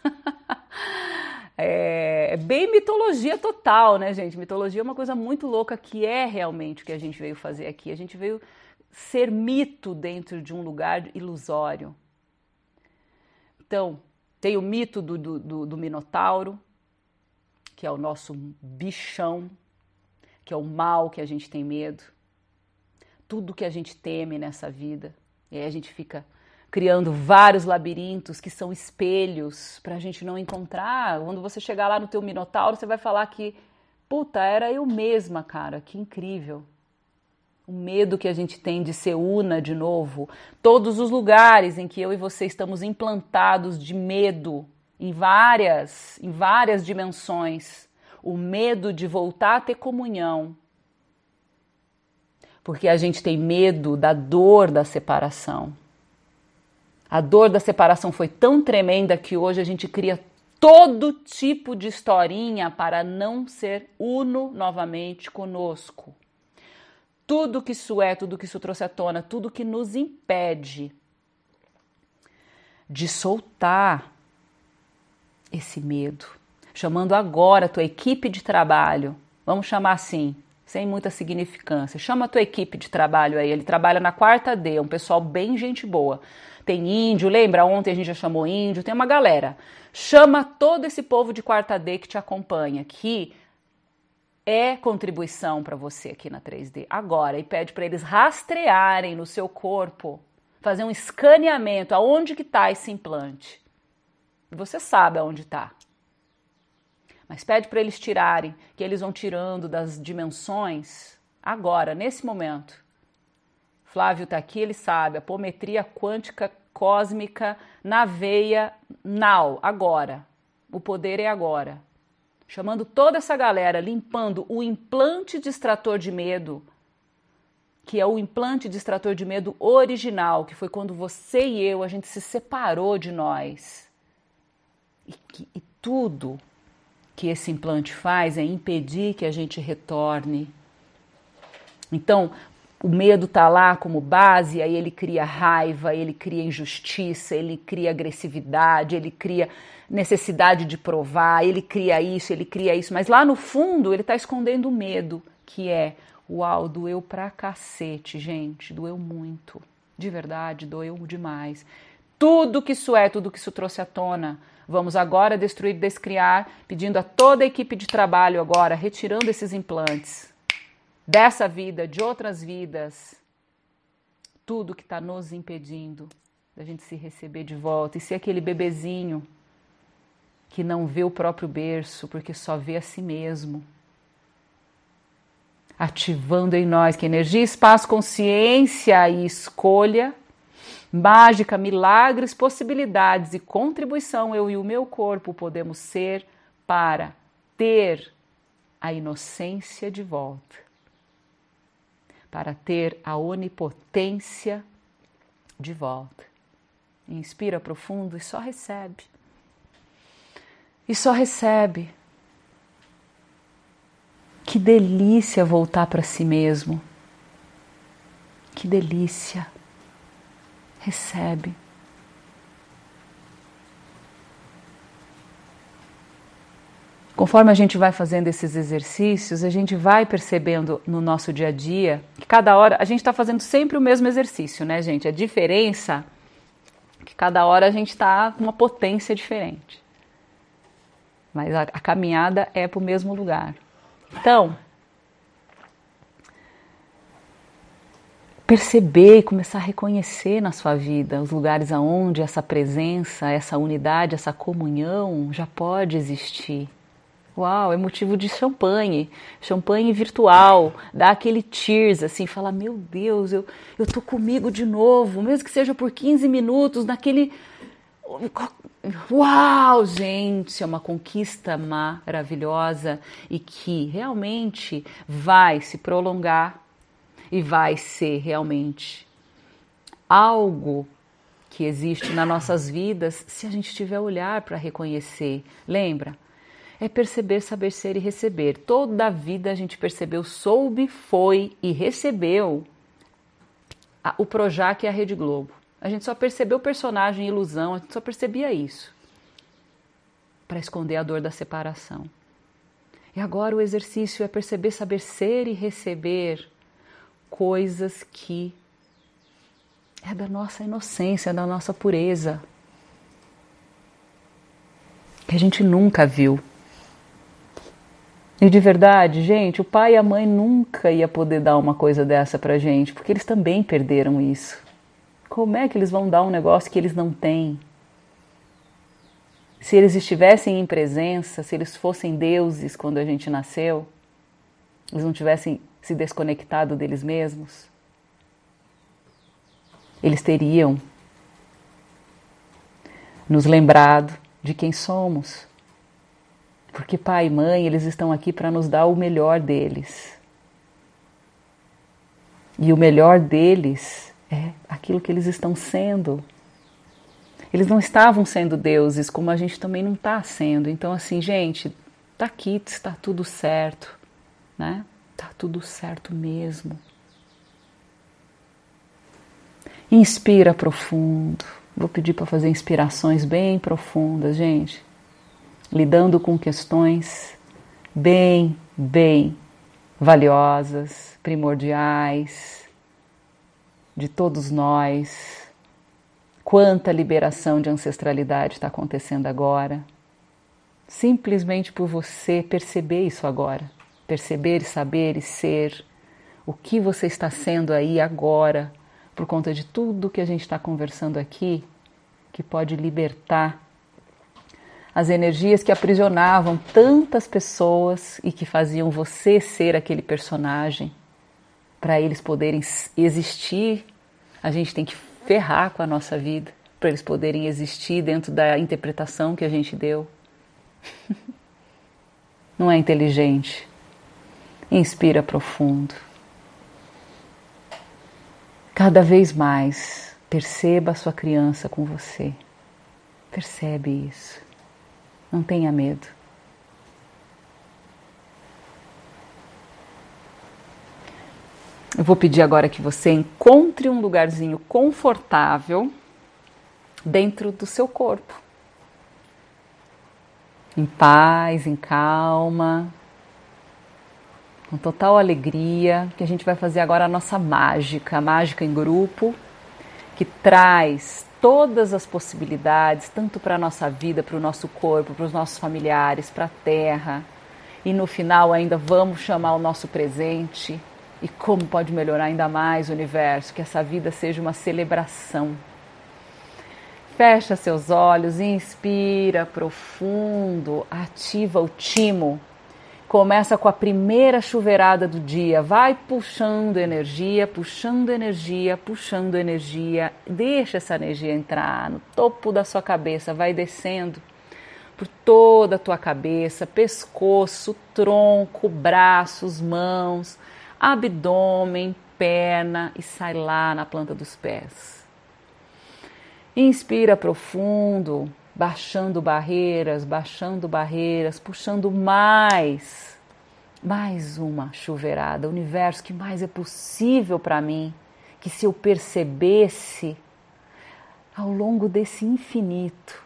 é bem mitologia total, né, gente? Mitologia é uma coisa muito louca que é realmente o que a gente veio fazer aqui. A gente veio ser mito dentro de um lugar ilusório. Então, tem o mito do, do, do Minotauro, que é o nosso bichão, que é o mal que a gente tem medo, tudo que a gente teme nessa vida. E aí a gente fica criando vários labirintos que são espelhos para a gente não encontrar. Quando você chegar lá no teu Minotauro, você vai falar que, puta, era eu mesma, cara, que incrível. O medo que a gente tem de ser una de novo. Todos os lugares em que eu e você estamos implantados de medo, em várias, em várias dimensões. O medo de voltar a ter comunhão. Porque a gente tem medo da dor da separação. A dor da separação foi tão tremenda que hoje a gente cria todo tipo de historinha para não ser uno novamente conosco. Tudo que isso é, tudo que isso trouxe à tona, tudo que nos impede de soltar esse medo. Chamando agora a tua equipe de trabalho, vamos chamar assim, sem muita significância. Chama a tua equipe de trabalho aí, ele trabalha na quarta D, é um pessoal bem gente boa. Tem índio, lembra? Ontem a gente já chamou índio, tem uma galera. Chama todo esse povo de quarta D que te acompanha, que é contribuição para você aqui na três D. Agora, e pede para eles rastrearem no seu corpo, fazer um escaneamento, aonde que está esse implante. E você sabe aonde está. Mas pede para eles tirarem, que eles vão tirando das dimensões agora, nesse momento. Flávio está aqui, ele sabe, apometria quântica cósmica na veia, now, agora. O poder é agora. Chamando toda essa galera, limpando o implante de extrator de medo, que é o implante de extrator de medo original, que foi quando você e eu, a gente se separou de nós. E, que, e tudo que esse implante faz é impedir que a gente retorne. Então, o medo está lá como base, aí ele cria raiva, ele cria injustiça, ele cria agressividade, ele cria necessidade de provar, ele cria isso, ele cria isso. Mas lá no fundo ele está escondendo o medo, que é, uau, doeu pra cacete, gente, doeu muito. De verdade, doeu demais. Tudo que isso é, tudo que isso trouxe à tona. Vamos agora destruir, descriar, pedindo a toda a equipe de trabalho agora, retirando esses implantes dessa vida, de outras vidas, tudo que está nos impedindo da gente se receber de volta e ser aquele bebezinho que não vê o próprio berço, porque só vê a si mesmo. Ativando em nós que energia, espaço, consciência e escolha, mágica, milagres, possibilidades e contribuição, eu e o meu corpo podemos ser para ter a inocência de volta, para ter a onipotência de volta. Inspira profundo e só recebe. E só recebe. Que delícia voltar para si mesmo. Que delícia. Recebe. Conforme a gente vai fazendo esses exercícios, a gente vai percebendo no nosso dia a dia que cada hora a gente está fazendo sempre o mesmo exercício, né, gente? A diferença é que cada hora a gente está com uma potência diferente. Mas a, a caminhada é para o mesmo lugar. Então, perceber e começar a reconhecer na sua vida os lugares aonde essa presença, essa unidade, essa comunhão já pode existir. Uau, é motivo de champanhe, champanhe virtual, dá aquele cheers, assim, fala, meu Deus, eu, eu tô comigo de novo, mesmo que seja por quinze minutos, naquele... Uau, gente, é uma conquista maravilhosa e que realmente vai se prolongar e vai ser realmente algo que existe nas nossas vidas se a gente tiver olhar para reconhecer. Lembra? É perceber, saber ser e receber. Toda a vida a gente percebeu, soube, foi e recebeu a, o Projac e a Rede Globo. A gente só percebeu o personagem ilusão, a gente só percebia isso para esconder a dor da separação. E agora o exercício é perceber, saber ser e receber coisas que é da nossa inocência, da nossa pureza, que a gente nunca viu. E de verdade, gente, o pai e a mãe nunca ia poder dar uma coisa dessa pra gente, porque eles também perderam isso. Como é que eles vão dar um negócio que eles não têm? Se eles estivessem em presença, se eles fossem deuses quando a gente nasceu, eles não tivessem se desconectado deles mesmos, eles teriam nos lembrado de quem somos. Porque pai e mãe, eles estão aqui para nos dar o melhor deles. E o melhor deles é aquilo que eles estão sendo. Eles não estavam sendo deuses, como a gente também não está sendo. Então, assim, gente, tá aqui, está tudo certo, né? Tá tudo certo mesmo. Inspira profundo. Vou pedir para fazer inspirações bem profundas, gente. Lidando com questões bem, bem valiosas, primordiais, de todos nós. Quanta liberação de ancestralidade está acontecendo agora. Simplesmente por você perceber isso agora. Perceber, saber e ser o que você está sendo aí agora, por conta de tudo que a gente está conversando aqui, que pode libertar as energias que aprisionavam tantas pessoas e que faziam você ser aquele personagem. Para eles poderem existir, a gente tem que ferrar com a nossa vida, para eles poderem existir dentro da interpretação que a gente deu. Não é inteligente? Inspira profundo. Cada vez mais, perceba a sua criança com você. Percebe isso. Não tenha medo. Eu vou pedir agora que você encontre um lugarzinho confortável dentro do seu corpo. Em paz, em calma, com total alegria, que a gente vai fazer agora a nossa mágica, a mágica em grupo, que traz todas as possibilidades, tanto para a nossa vida, para o nosso corpo, para os nossos familiares, para a Terra. E no final ainda vamos chamar o nosso presente. E como pode melhorar ainda mais o universo, que essa vida seja uma celebração. Fecha seus olhos, inspira profundo, ativa o timo. Começa com a primeira chuveirada do dia, vai puxando energia, puxando energia, puxando energia. Deixa essa energia entrar no topo da sua cabeça, vai descendo por toda a tua cabeça, pescoço, tronco, braços, mãos, abdômen, perna e sai lá na planta dos pés. Inspira profundo, baixando barreiras, baixando barreiras, puxando mais, mais uma chuveirada. O universo, que mais é possível para mim, que se eu percebesse ao longo desse infinito,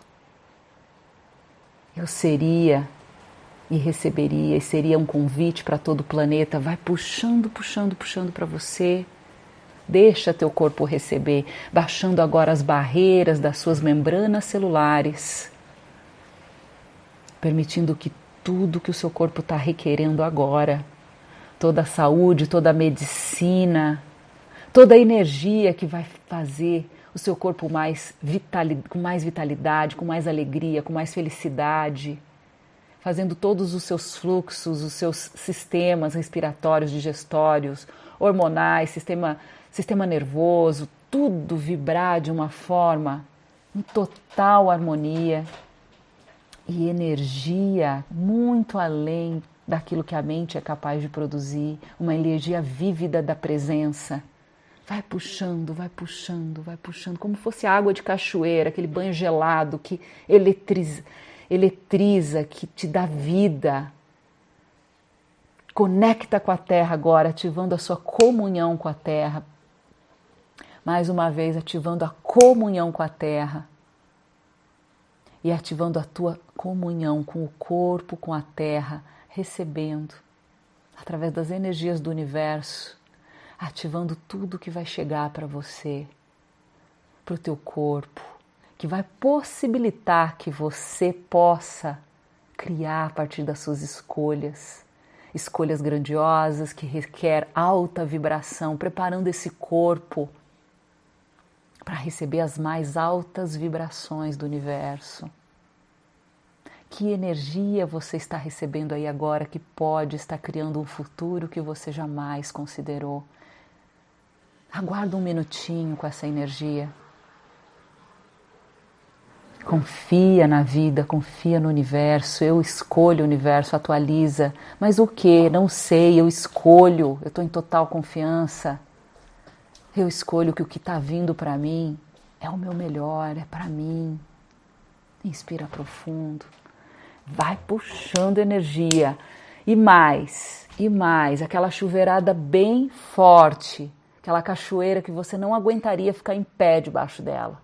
eu seria e receberia, e seria um convite para todo o planeta. Vai puxando, puxando, puxando para você. Deixa teu corpo receber, baixando agora as barreiras das suas membranas celulares, permitindo que tudo que o seu corpo está requerendo agora, toda a saúde, toda a medicina, toda a energia que vai fazer o seu corpo mais vitali- com mais vitalidade, com mais alegria, com mais felicidade, fazendo todos os seus fluxos, os seus sistemas respiratórios, digestórios, hormonais, sistema, sistema nervoso, tudo vibrar de uma forma em total harmonia e energia muito além daquilo que a mente é capaz de produzir, uma energia vívida da presença. Vai puxando, vai puxando, vai puxando, como fosse água de cachoeira, aquele banho gelado que eletriza, eletriza, que te dá vida. Conecta com a terra agora, ativando a sua comunhão com a terra. Mais uma vez, ativando a comunhão com a terra. E ativando a tua comunhão com o corpo, com a terra, recebendo, através das energias do universo, ativando tudo que vai chegar para você, para o teu corpo, que vai possibilitar que você possa criar a partir das suas escolhas, escolhas grandiosas que requer alta vibração, preparando esse corpo para receber as mais altas vibrações do universo. Que energia você está recebendo aí agora que pode estar criando um futuro que você jamais considerou? Aguarda um minutinho com essa energia. Confia na vida, confia no universo. Eu escolho o universo, atualiza. Mas o que? Não sei, eu escolho. Eu estou em total confiança. Eu escolho que o que está vindo para mim é o meu melhor, é para mim. Inspira profundo. Vai puxando energia. E mais, e mais. Aquela chuveirada bem forte. Aquela cachoeira que você não aguentaria ficar em pé debaixo dela.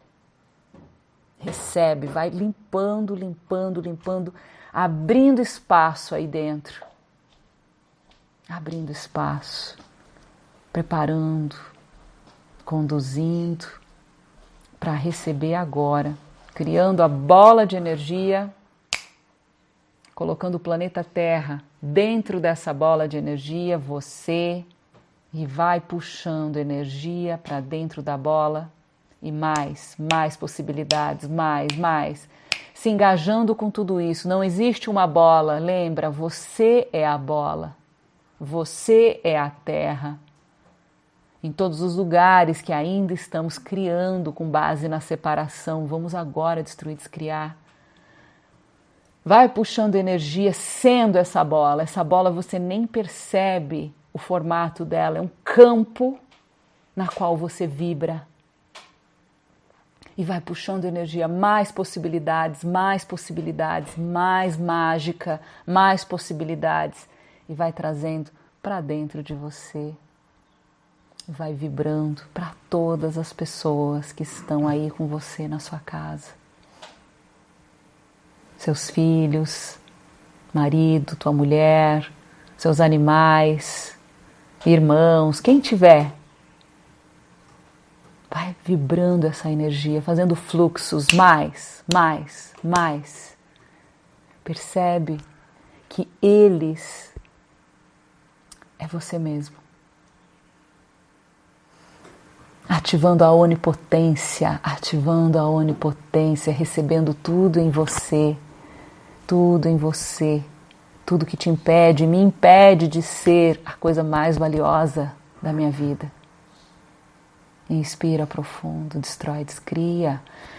Recebe, vai limpando, limpando, limpando, abrindo espaço aí dentro. Abrindo espaço, preparando, conduzindo para receber agora, criando a bola de energia, colocando o planeta Terra dentro dessa bola de energia, você, e vai puxando energia para dentro da bola. E mais, mais possibilidades, mais, mais. Se engajando com tudo isso. Não existe uma bola, lembra? Você é a bola. Você é a terra. Em todos os lugares que ainda estamos criando com base na separação, vamos agora destruir, descriar. Vai puxando energia, sendo essa bola. Essa bola você nem percebe o formato dela. É um campo na qual você vibra. E vai puxando energia, mais possibilidades, mais possibilidades, mais mágica, mais possibilidades. E vai trazendo para dentro de você. Vai vibrando para todas as pessoas que estão aí com você na sua casa. Seus filhos, marido, tua mulher, seus animais, irmãos, quem tiver. Vai vibrando essa energia, fazendo fluxos mais, mais, mais. Percebe que eles é você mesmo. Ativando a onipotência, ativando a onipotência, recebendo tudo em você, tudo em você, tudo que te impede, me impede de ser a coisa mais valiosa da minha vida. Inspira profundo, destrói, descria.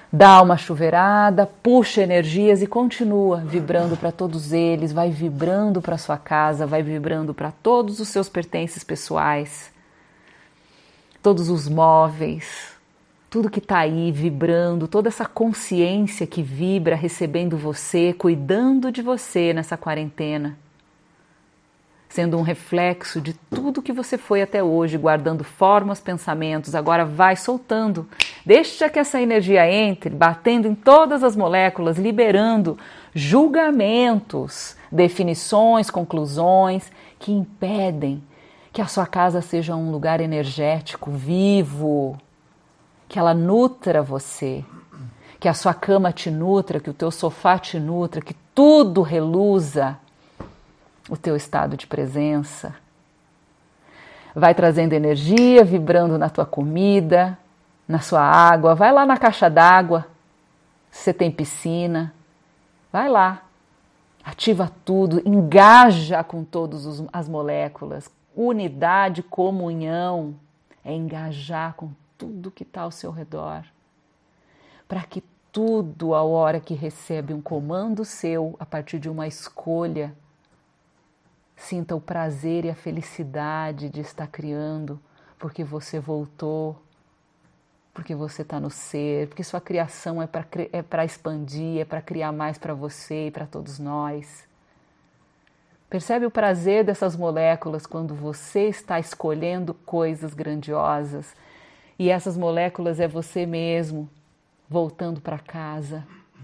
Dá uma chuveirada, puxa energias e continua vibrando para todos eles, vai vibrando para sua casa, vai vibrando para todos os seus pertences pessoais, todos os móveis, tudo que está aí vibrando, toda essa consciência que vibra recebendo você, cuidando de você nessa quarentena, sendo um reflexo de tudo que você foi até hoje, guardando formas, pensamentos, agora vai soltando. Deixa que essa energia entre, batendo em todas as moléculas, liberando julgamentos, definições, conclusões que impedem que a sua casa seja um lugar energético, vivo, que ela nutra você, que a sua cama te nutra, que o teu sofá te nutra, que tudo reluza o teu estado de presença. Vai trazendo energia, vibrando na tua comida, na sua água. Vai lá na caixa d'água, se você tem piscina. Vai lá, ativa tudo, engaja com todas as moléculas. Unidade, comunhão, é engajar com tudo que está ao seu redor. Para que tudo, a hora que recebe um comando seu, a partir de uma escolha, sinta o prazer e a felicidade de estar criando, porque você voltou, porque você está no ser, porque sua criação é para é para expandir, é para criar mais para você e para todos nós. Percebe o prazer dessas moléculas quando você está escolhendo coisas grandiosas e essas moléculas é você mesmo voltando para casa.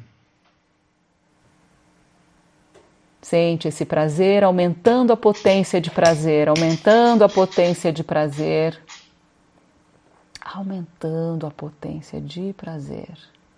Sente esse prazer, aumentando a potência de prazer, aumentando a potência de prazer, aumentando a potência de prazer.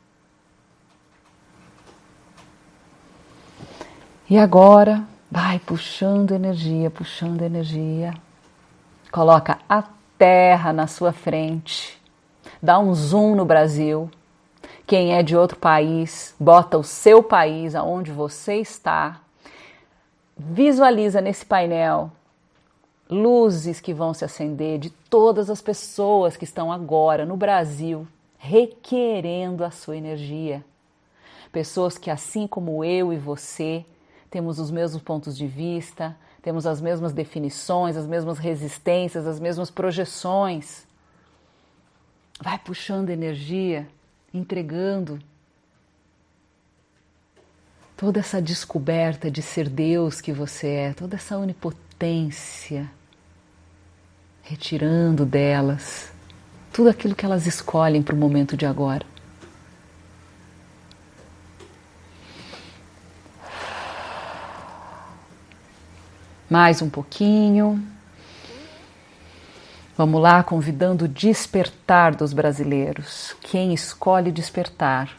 E agora, vai puxando energia, puxando energia. Coloca a terra na sua frente, dá um zoom no Brasil. Quem é de outro país, bota o seu país aonde você está. Visualiza nesse painel luzes que vão se acender de todas as pessoas que estão agora no Brasil requerendo a sua energia. Pessoas que, assim como eu e você, temos os mesmos pontos de vista, temos as mesmas definições, as mesmas resistências, as mesmas projeções. Vai puxando energia, entregando toda essa descoberta de ser Deus que você é, toda essa onipotência, retirando delas tudo aquilo que elas escolhem para o momento de agora. Mais um pouquinho. Vamos lá, convidando o despertar dos brasileiros. Quem escolhe despertar?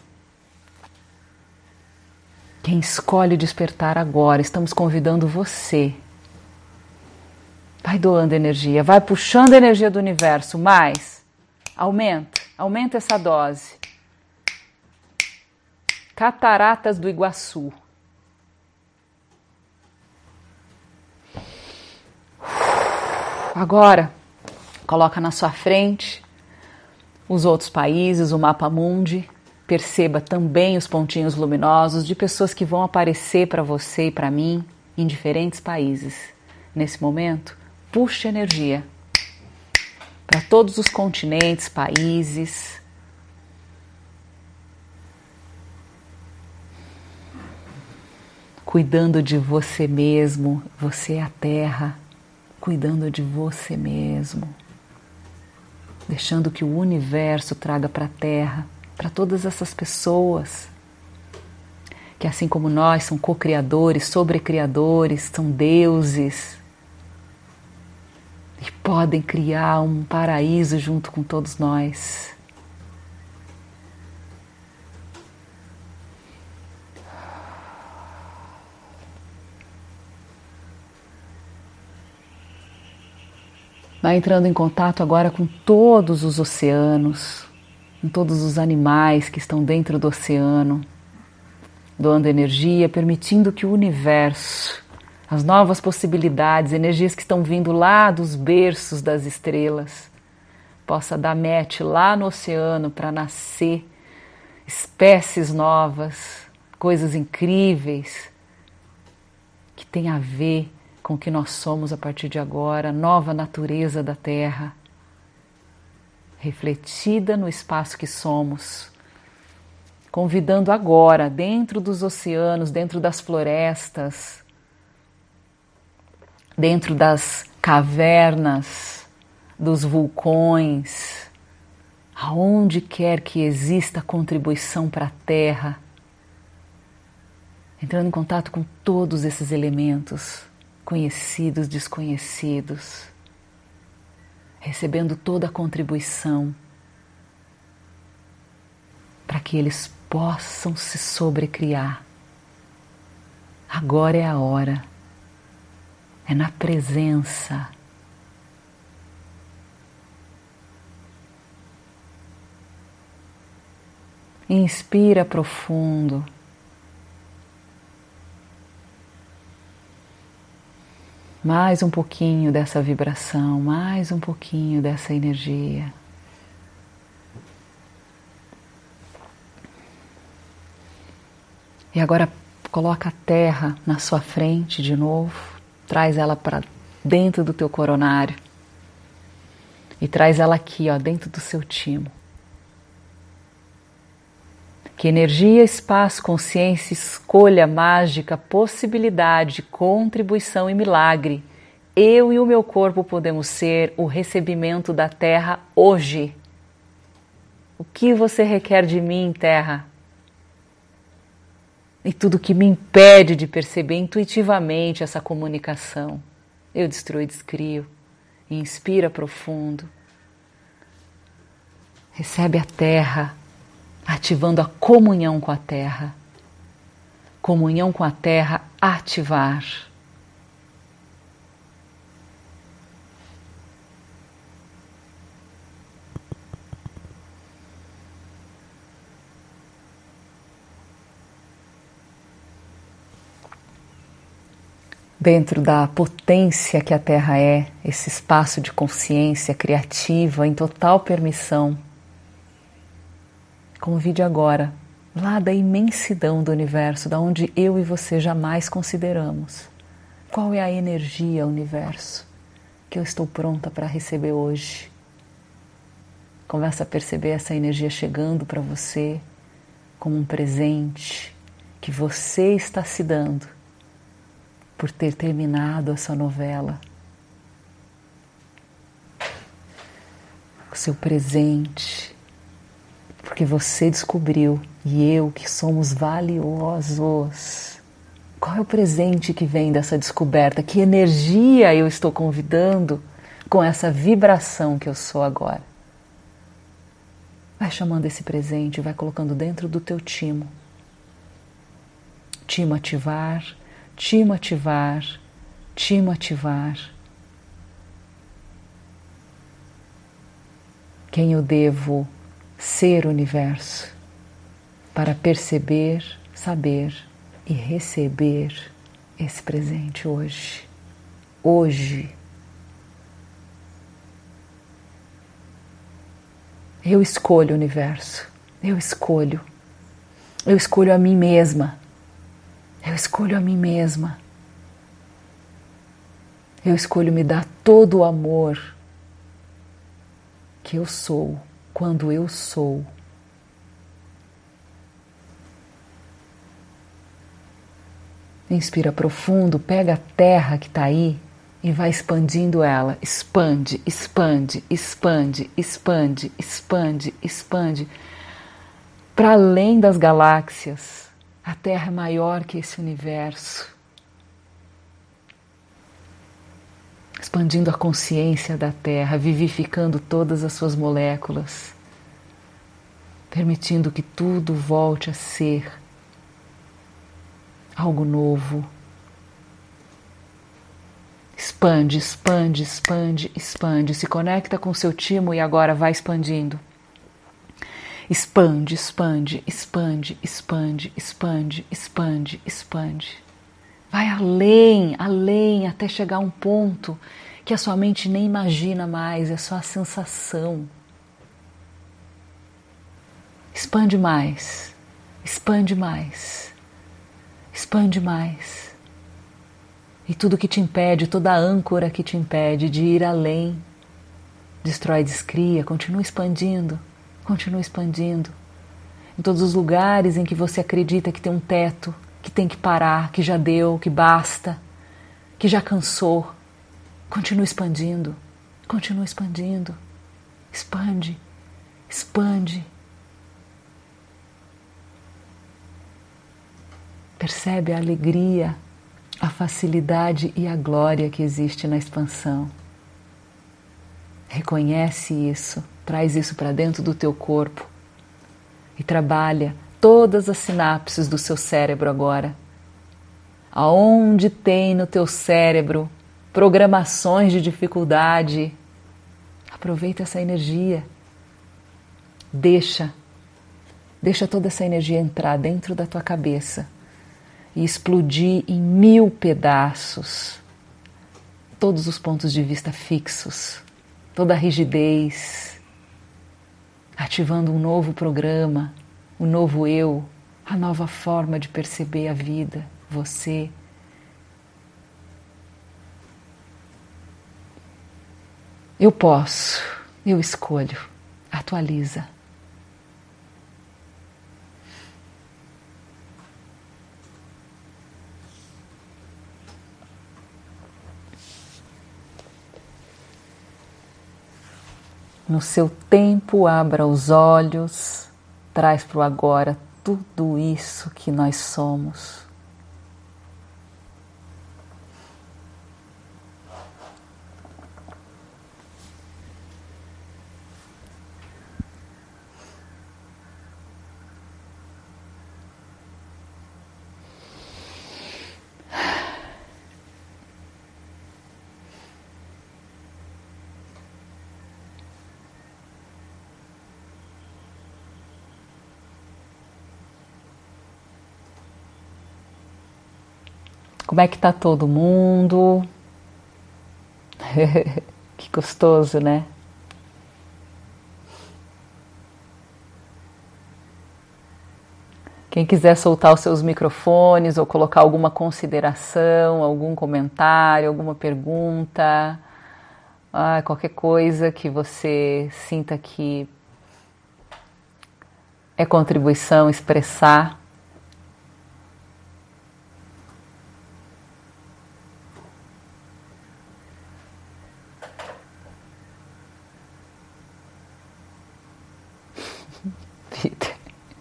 Quem escolhe despertar agora? Estamos convidando você. Vai doando energia, vai puxando a energia do universo, mais. Aumenta, aumenta essa dose. Cataratas do Iguaçu. Agora, coloca na sua frente os outros países, o mapa mundi. Perceba também os pontinhos luminosos de pessoas que vão aparecer para você e para mim em diferentes países. Nesse momento, puxa energia para todos os continentes, países. Cuidando de você mesmo, você é a Terra, cuidando de você mesmo. Deixando que o universo traga para a Terra, para todas essas pessoas que, assim como nós, são co-criadores, sobrecriadores, são deuses e podem criar um paraíso junto com todos nós. Vai entrando em contato agora com todos os oceanos, com todos os animais que estão dentro do oceano, doando energia, permitindo que o universo, as novas possibilidades, energias que estão vindo lá dos berços das estrelas, possa dar match lá no oceano para nascer espécies novas, coisas incríveis que têm a ver com o que nós somos a partir de agora, nova natureza da Terra, refletida no espaço que somos, convidando agora, dentro dos oceanos, dentro das florestas, dentro das cavernas, dos vulcões, aonde quer que exista contribuição para a Terra, entrando em contato com todos esses elementos, conhecidos, desconhecidos, recebendo toda a contribuição para que eles possam se sobrecriar. Agora é a hora, é na presença. Inspira profundo. Mais um pouquinho dessa vibração, mais um pouquinho dessa energia. E agora coloca a Terra na sua frente de novo, traz ela para dentro do teu coronário e traz ela aqui, ó, dentro do seu timo. Que energia, espaço, consciência, escolha mágica, possibilidade, contribuição e milagre, eu e o meu corpo podemos ser o recebimento da Terra hoje. O que você requer de mim, Terra? E tudo que me impede de perceber intuitivamente essa comunicação, eu destruo e descrio. Inspira profundo. Recebe a Terra, ativando a comunhão com a Terra. Comunhão com a Terra, ativar. Dentro da potência que a Terra é, esse espaço de consciência criativa em total permissão, convide agora, lá da imensidão do universo, da onde eu e você jamais consideramos. Qual é a energia, universo, que eu estou pronta para receber hoje? Começa a perceber essa energia chegando para você como um presente que você está se dando por ter terminado essa novela. O seu presente, porque você descobriu, e eu, que somos valiosos. Qual é o presente que vem dessa descoberta? Que energia eu estou convidando com essa vibração que eu sou agora? Vai chamando esse presente, vai colocando dentro do teu timo. Timo ativar, timo ativar, timo ativar. Quem eu devo ser, universo, para perceber, saber e receber esse presente hoje. Hoje. Eu escolho, universo. Eu escolho. Eu escolho a mim mesma. Eu escolho a mim mesma. Eu escolho me dar todo o amor que eu sou, quando eu sou. Inspira profundo, pega a terra que está aí e vai expandindo ela. Expande, expande, expande, expande, expande, expande. Para além das galáxias, a Terra é maior que esse universo. Expandindo a consciência da Terra, vivificando todas as suas moléculas, permitindo que tudo volte a ser algo novo. Expande, expande, expande, expande. Se conecta com o seu timo e agora vai expandindo. Expande, expande, expande, expande, expande, expande, expande. Vai além, além, até chegar a um ponto que a sua mente nem imagina mais, é só a sensação. Expande mais, expande mais, expande mais. E tudo que te impede, toda âncora que te impede de ir além, destrói, descria, continua expandindo, continua expandindo. Em todos os lugares em que você acredita que tem um teto, que tem que parar, que já deu, que basta, que já cansou, continua expandindo, continua expandindo. Expande, expande. Percebe a alegria, a facilidade e a glória que existe na expansão. Reconhece isso, traz isso para dentro do teu corpo e trabalha todas as sinapses do seu cérebro agora. Aonde tem no teu cérebro programações de dificuldade, aproveita essa energia. Deixa, deixa toda essa energia entrar dentro da tua cabeça e explodir em mil pedaços todos os pontos de vista fixos, toda a rigidez, ativando um novo programa, um novo eu, a nova forma de perceber a vida, você. Eu posso, eu escolho, atualiza. No seu tempo, abra os olhos, traz para o agora tudo isso que nós somos. Como é que tá todo mundo? Que gostoso, né? Quem quiser soltar os seus microfones ou colocar alguma consideração, algum comentário, alguma pergunta, ah, qualquer coisa que você sinta que é contribuição, expressar. Vida.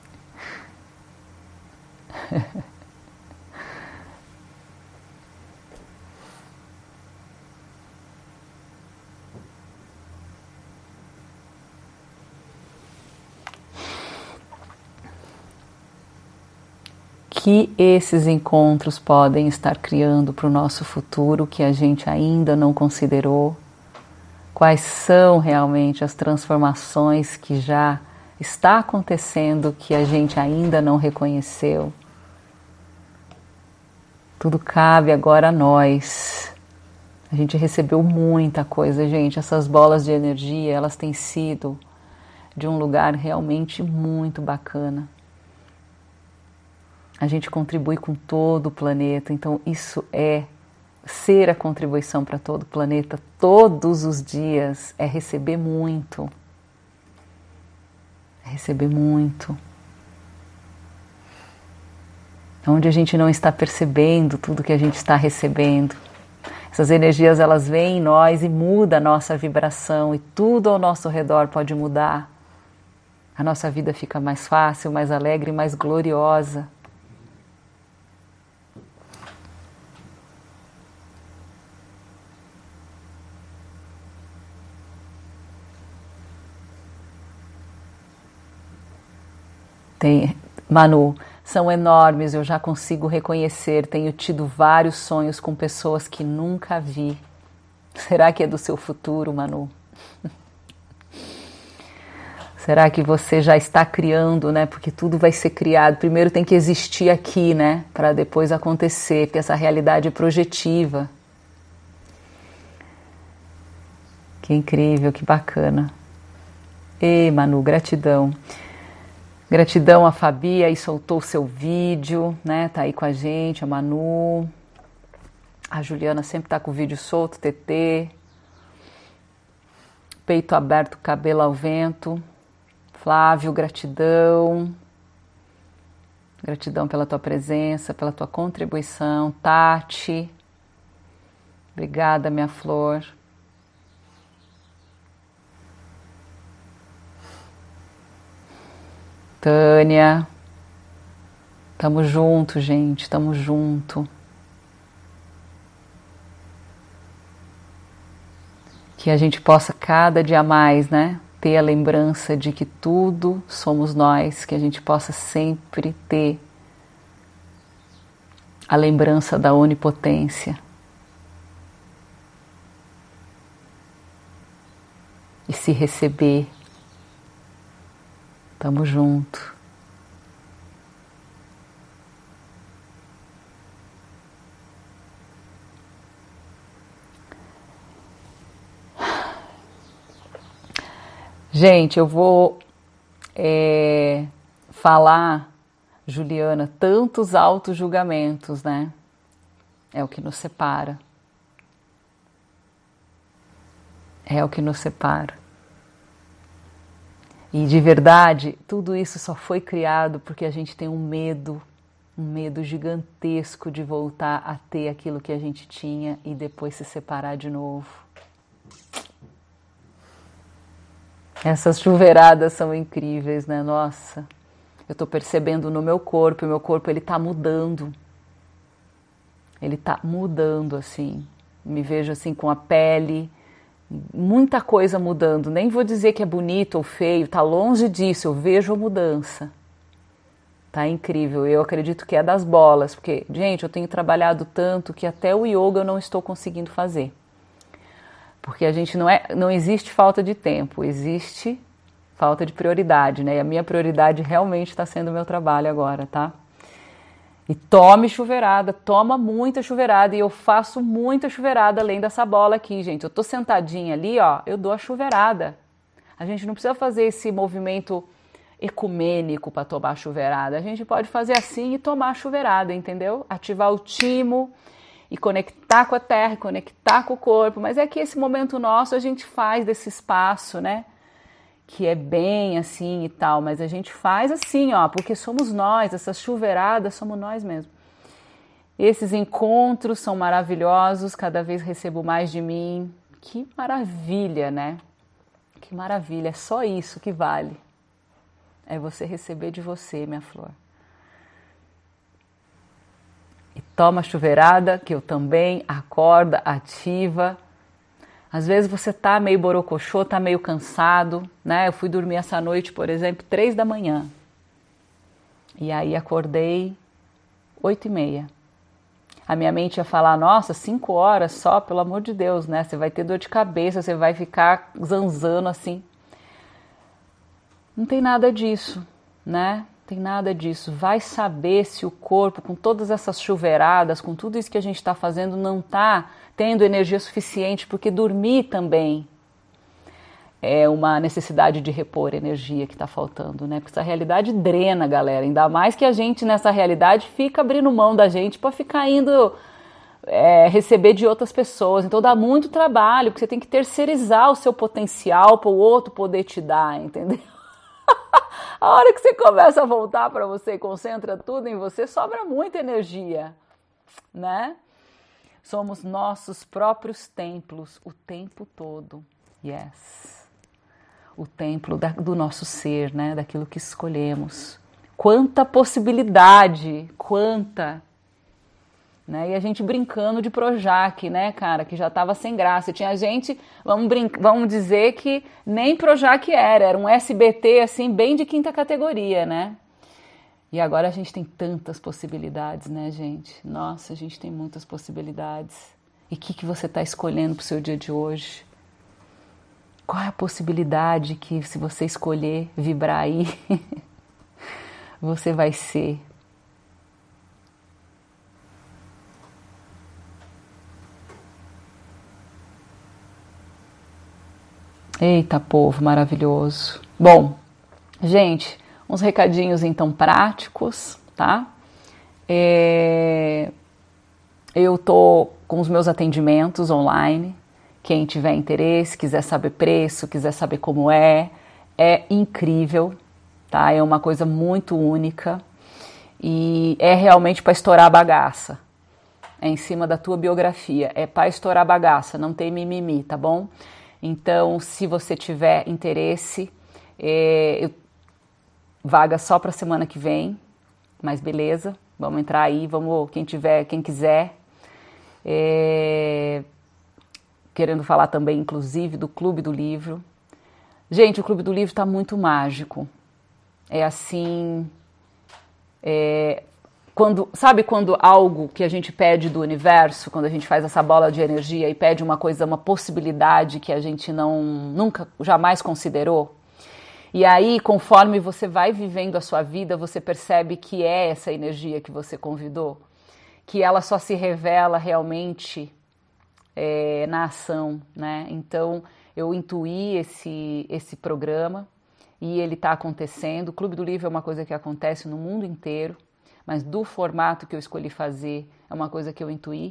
Que esses encontros podem estar criando para o nosso futuro que a gente ainda não considerou? Quais são realmente as transformações que já está acontecendo que a gente ainda não reconheceu? Tudo cabe agora a nós. A gente recebeu muita coisa, gente. Essas bolas de energia, elas têm sido de um lugar realmente muito bacana. A gente contribui com todo o planeta, então isso é ser a contribuição para todo o planeta todos os dias, é receber muito. É receber muito. Onde a gente não está percebendo tudo que a gente está recebendo. Essas energias, elas vêm em nós e mudam a nossa vibração e tudo ao nosso redor pode mudar. A nossa vida fica mais fácil, mais alegre, mais gloriosa. Tem, Manu, são enormes, eu já consigo reconhecer, tenho tido vários sonhos com pessoas que nunca vi. Será que é do seu futuro, Manu? Será que você já está criando, né? Porque tudo vai ser criado. Primeiro tem que existir aqui, né? Para depois acontecer, porque essa realidade é projetiva. Que incrível, que bacana. Ei, Manu, gratidão. Gratidão a Fabi, aí soltou o seu vídeo, né? Tá aí com a gente, a Manu. A Juliana sempre tá com o vídeo solto, T T. Peito aberto, cabelo ao vento. Flávio, gratidão. Gratidão pela tua presença, pela tua contribuição. Tati. Obrigada, minha flor. Tânia. Tamo junto, gente. Tamo junto. Que a gente possa cada dia mais, né, ter a lembrança de que tudo somos nós, que a gente possa sempre ter a lembrança da onipotência. E se receber. Tamo junto. Gente, eu vou é, falar, Juliana, tantos auto-julgamentos, né? É o que nos separa. É o que nos separa. E de verdade, tudo isso só foi criado porque a gente tem um medo, um medo gigantesco de voltar a ter aquilo que a gente tinha e depois se separar de novo. Essas chuveiradas são incríveis, né? Nossa, eu tô percebendo no meu corpo, e meu corpo ele tá mudando. Ele tá mudando, assim. Me vejo assim com a pele, muita coisa mudando. Nem vou dizer que é bonito ou feio, tá longe disso, eu vejo a mudança. Tá incrível, eu acredito que é das bolas, porque, gente, eu tenho trabalhado tanto que até o yoga eu não estou conseguindo fazer. Porque a gente não é, não existe falta de tempo, existe falta de prioridade, né? E a minha prioridade realmente está sendo o meu trabalho agora, tá? E tome chuveirada, toma muita chuveirada, e eu faço muita chuveirada além dessa bola aqui, gente. Eu tô sentadinha ali, ó, eu dou a chuveirada. A gente não precisa fazer esse movimento ecumênico para tomar chuveirada. A gente pode fazer assim e tomar chuveirada, entendeu? Ativar o timo e conectar com a terra, conectar com o corpo, mas é que esse momento nosso a gente faz desse espaço, né, que é bem assim e tal, mas a gente faz assim, ó, porque somos nós, essas chuveiradas somos nós mesmos. Esses encontros são maravilhosos, cada vez recebo mais de mim, que maravilha, né, que maravilha, é só isso que vale, é você receber de você, minha flor. Toma chuveirada, que eu também, acorda, ativa. Às vezes você tá meio borocochô, tá meio cansado, né? Eu fui dormir essa noite, por exemplo, três da manhã. E aí acordei oito e meia. A minha mente ia falar, nossa, cinco horas só, pelo amor de Deus, né? Você vai ter dor de cabeça, você vai ficar zanzando assim. Não tem nada disso, né? Tem nada disso. Vai saber se o corpo, com todas essas chuveiradas, com tudo isso que a gente está fazendo, não está tendo energia suficiente, porque dormir também é uma necessidade de repor energia que está faltando, né? Porque essa realidade drena, galera. Ainda mais que a gente, nessa realidade, fica abrindo mão da gente para ficar indo é, receber de outras pessoas. Então dá muito trabalho, porque você tem que terceirizar o seu potencial para o outro poder te dar, entendeu? A hora que você começa a voltar para você e concentra tudo em você, sobra muita energia, né? Somos nossos próprios templos o tempo todo. Yes. O templo da, do nosso ser, né? Daquilo que escolhemos. Quanta possibilidade, quanta... Né? E a gente brincando de Projac, né, cara, que já estava sem graça. Tinha gente, vamos, brincar, vamos dizer que nem Projac era, era um S B T assim, bem de quinta categoria, né? E agora a gente tem tantas possibilidades, né, gente? Nossa, a gente tem muitas possibilidades. E o que, que você está escolhendo para o seu dia de hoje? Qual é a possibilidade que, se você escolher vibrar aí, você vai ser? Eita, povo maravilhoso. Bom, gente, Uns recadinhos então práticos, tá? É... Eu tô com os meus atendimentos online. Quem tiver interesse, quiser saber preço, quiser saber como é, é incrível, tá? É uma coisa muito única e é realmente para estourar a bagaça. É em cima da tua biografia, é para estourar a bagaça, não tem mimimi, tá bom? Então, se você tiver interesse, é, eu, vaga só para semana que vem, mas beleza, vamos entrar aí, vamos, quem tiver, quem quiser. É, querendo falar também, inclusive, do Clube do Livro. Gente, o Clube do Livro está muito mágico. É assim... É, quando, sabe quando algo que a gente pede do universo, quando a gente faz essa bola de energia e pede uma coisa, uma possibilidade que a gente não, nunca, jamais considerou? E aí, conforme você vai vivendo a sua vida, você percebe que é essa energia que você convidou, que ela só se revela realmente... É, na ação, né? Então eu intuí esse, esse programa e ele está acontecendo. O Clube do Livro é uma coisa que acontece no mundo inteiro, mas do formato que eu escolhi fazer é uma coisa que eu intuí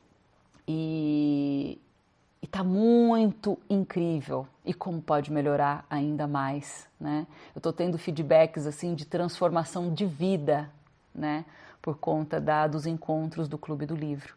e está muito incrível. E como pode melhorar ainda mais, né? Eu estou tendo feedbacks assim de transformação de vida, né? Por conta da, dos encontros do Clube do Livro.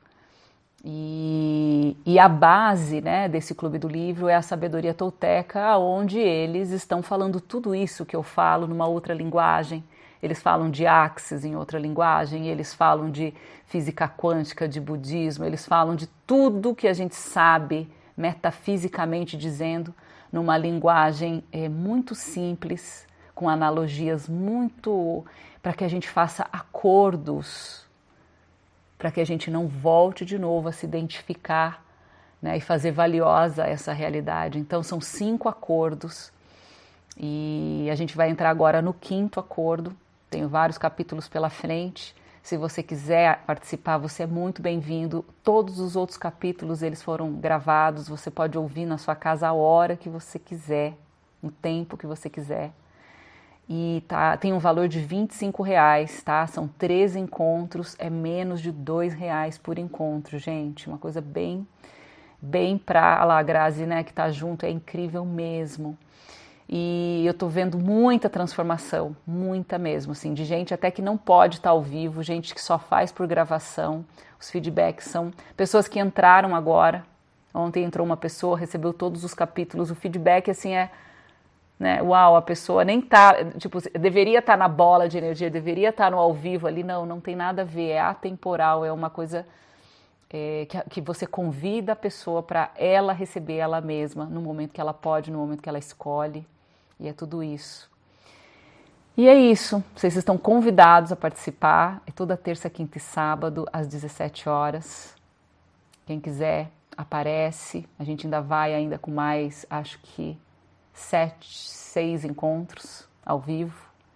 E, e a base, né, desse Clube do Livro é a sabedoria tolteca, onde eles estão falando tudo isso que eu falo numa outra linguagem. Eles falam de Axis em outra linguagem, eles falam de física quântica, de budismo, eles falam de tudo que a gente sabe, metafisicamente dizendo, numa linguagem é, muito simples, com analogias muito... para que a gente faça acordos, para que a gente não volte de novo a se identificar, né, e fazer valiosa essa realidade. Então são cinco acordos e a gente vai entrar agora no quinto acordo. Tenho vários capítulos pela frente. Se você quiser participar, você é muito bem-vindo. Todos os outros capítulos eles foram gravados, você pode ouvir na sua casa a hora que você quiser, no tempo que você quiser. E tá, tem um valor de vinte e cinco reais, tá? São três encontros, é menos de dois reais por encontro, gente. Uma coisa bem, bem pra... lá, a Grazi, né, que tá junto, é incrível mesmo. E eu tô vendo muita transformação, muita mesmo, assim, de gente até que não pode estar ao vivo, gente que só faz por gravação. Os feedbacks são pessoas que entraram agora. Ontem entrou uma pessoa, recebeu todos os capítulos. O feedback, assim, é... né? Uau, a pessoa nem tá, tipo, deveria estar tá na bola de energia, deveria estar tá no ao vivo ali, não, não tem nada a ver, é atemporal, é uma coisa é, que, que você convida a pessoa para ela receber ela mesma, no momento que ela pode, no momento que ela escolhe, e é tudo isso. E é isso, vocês estão convidados a participar, é toda terça, quinta e sábado, às dezessete horas, quem quiser aparece, a gente ainda vai ainda com mais, acho que sete, seis encontros ao vivo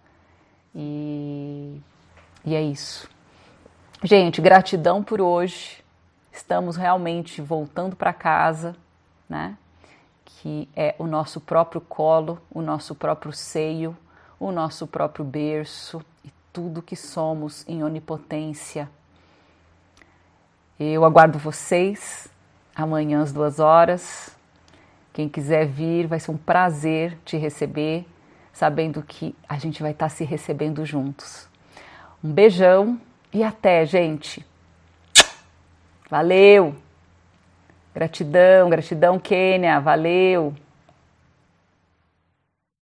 e, e é isso. Gente, gratidão por hoje. Estamos realmente voltando para casa, né? Que é o nosso próprio colo, o nosso próprio seio, o nosso próprio berço e tudo que somos em onipotência. Eu aguardo vocês amanhã às duas horas. Quem quiser vir, vai ser um prazer te receber, sabendo que a gente vai estar se recebendo juntos. Um beijão e até, gente. Valeu! Gratidão, gratidão, Kênia, valeu!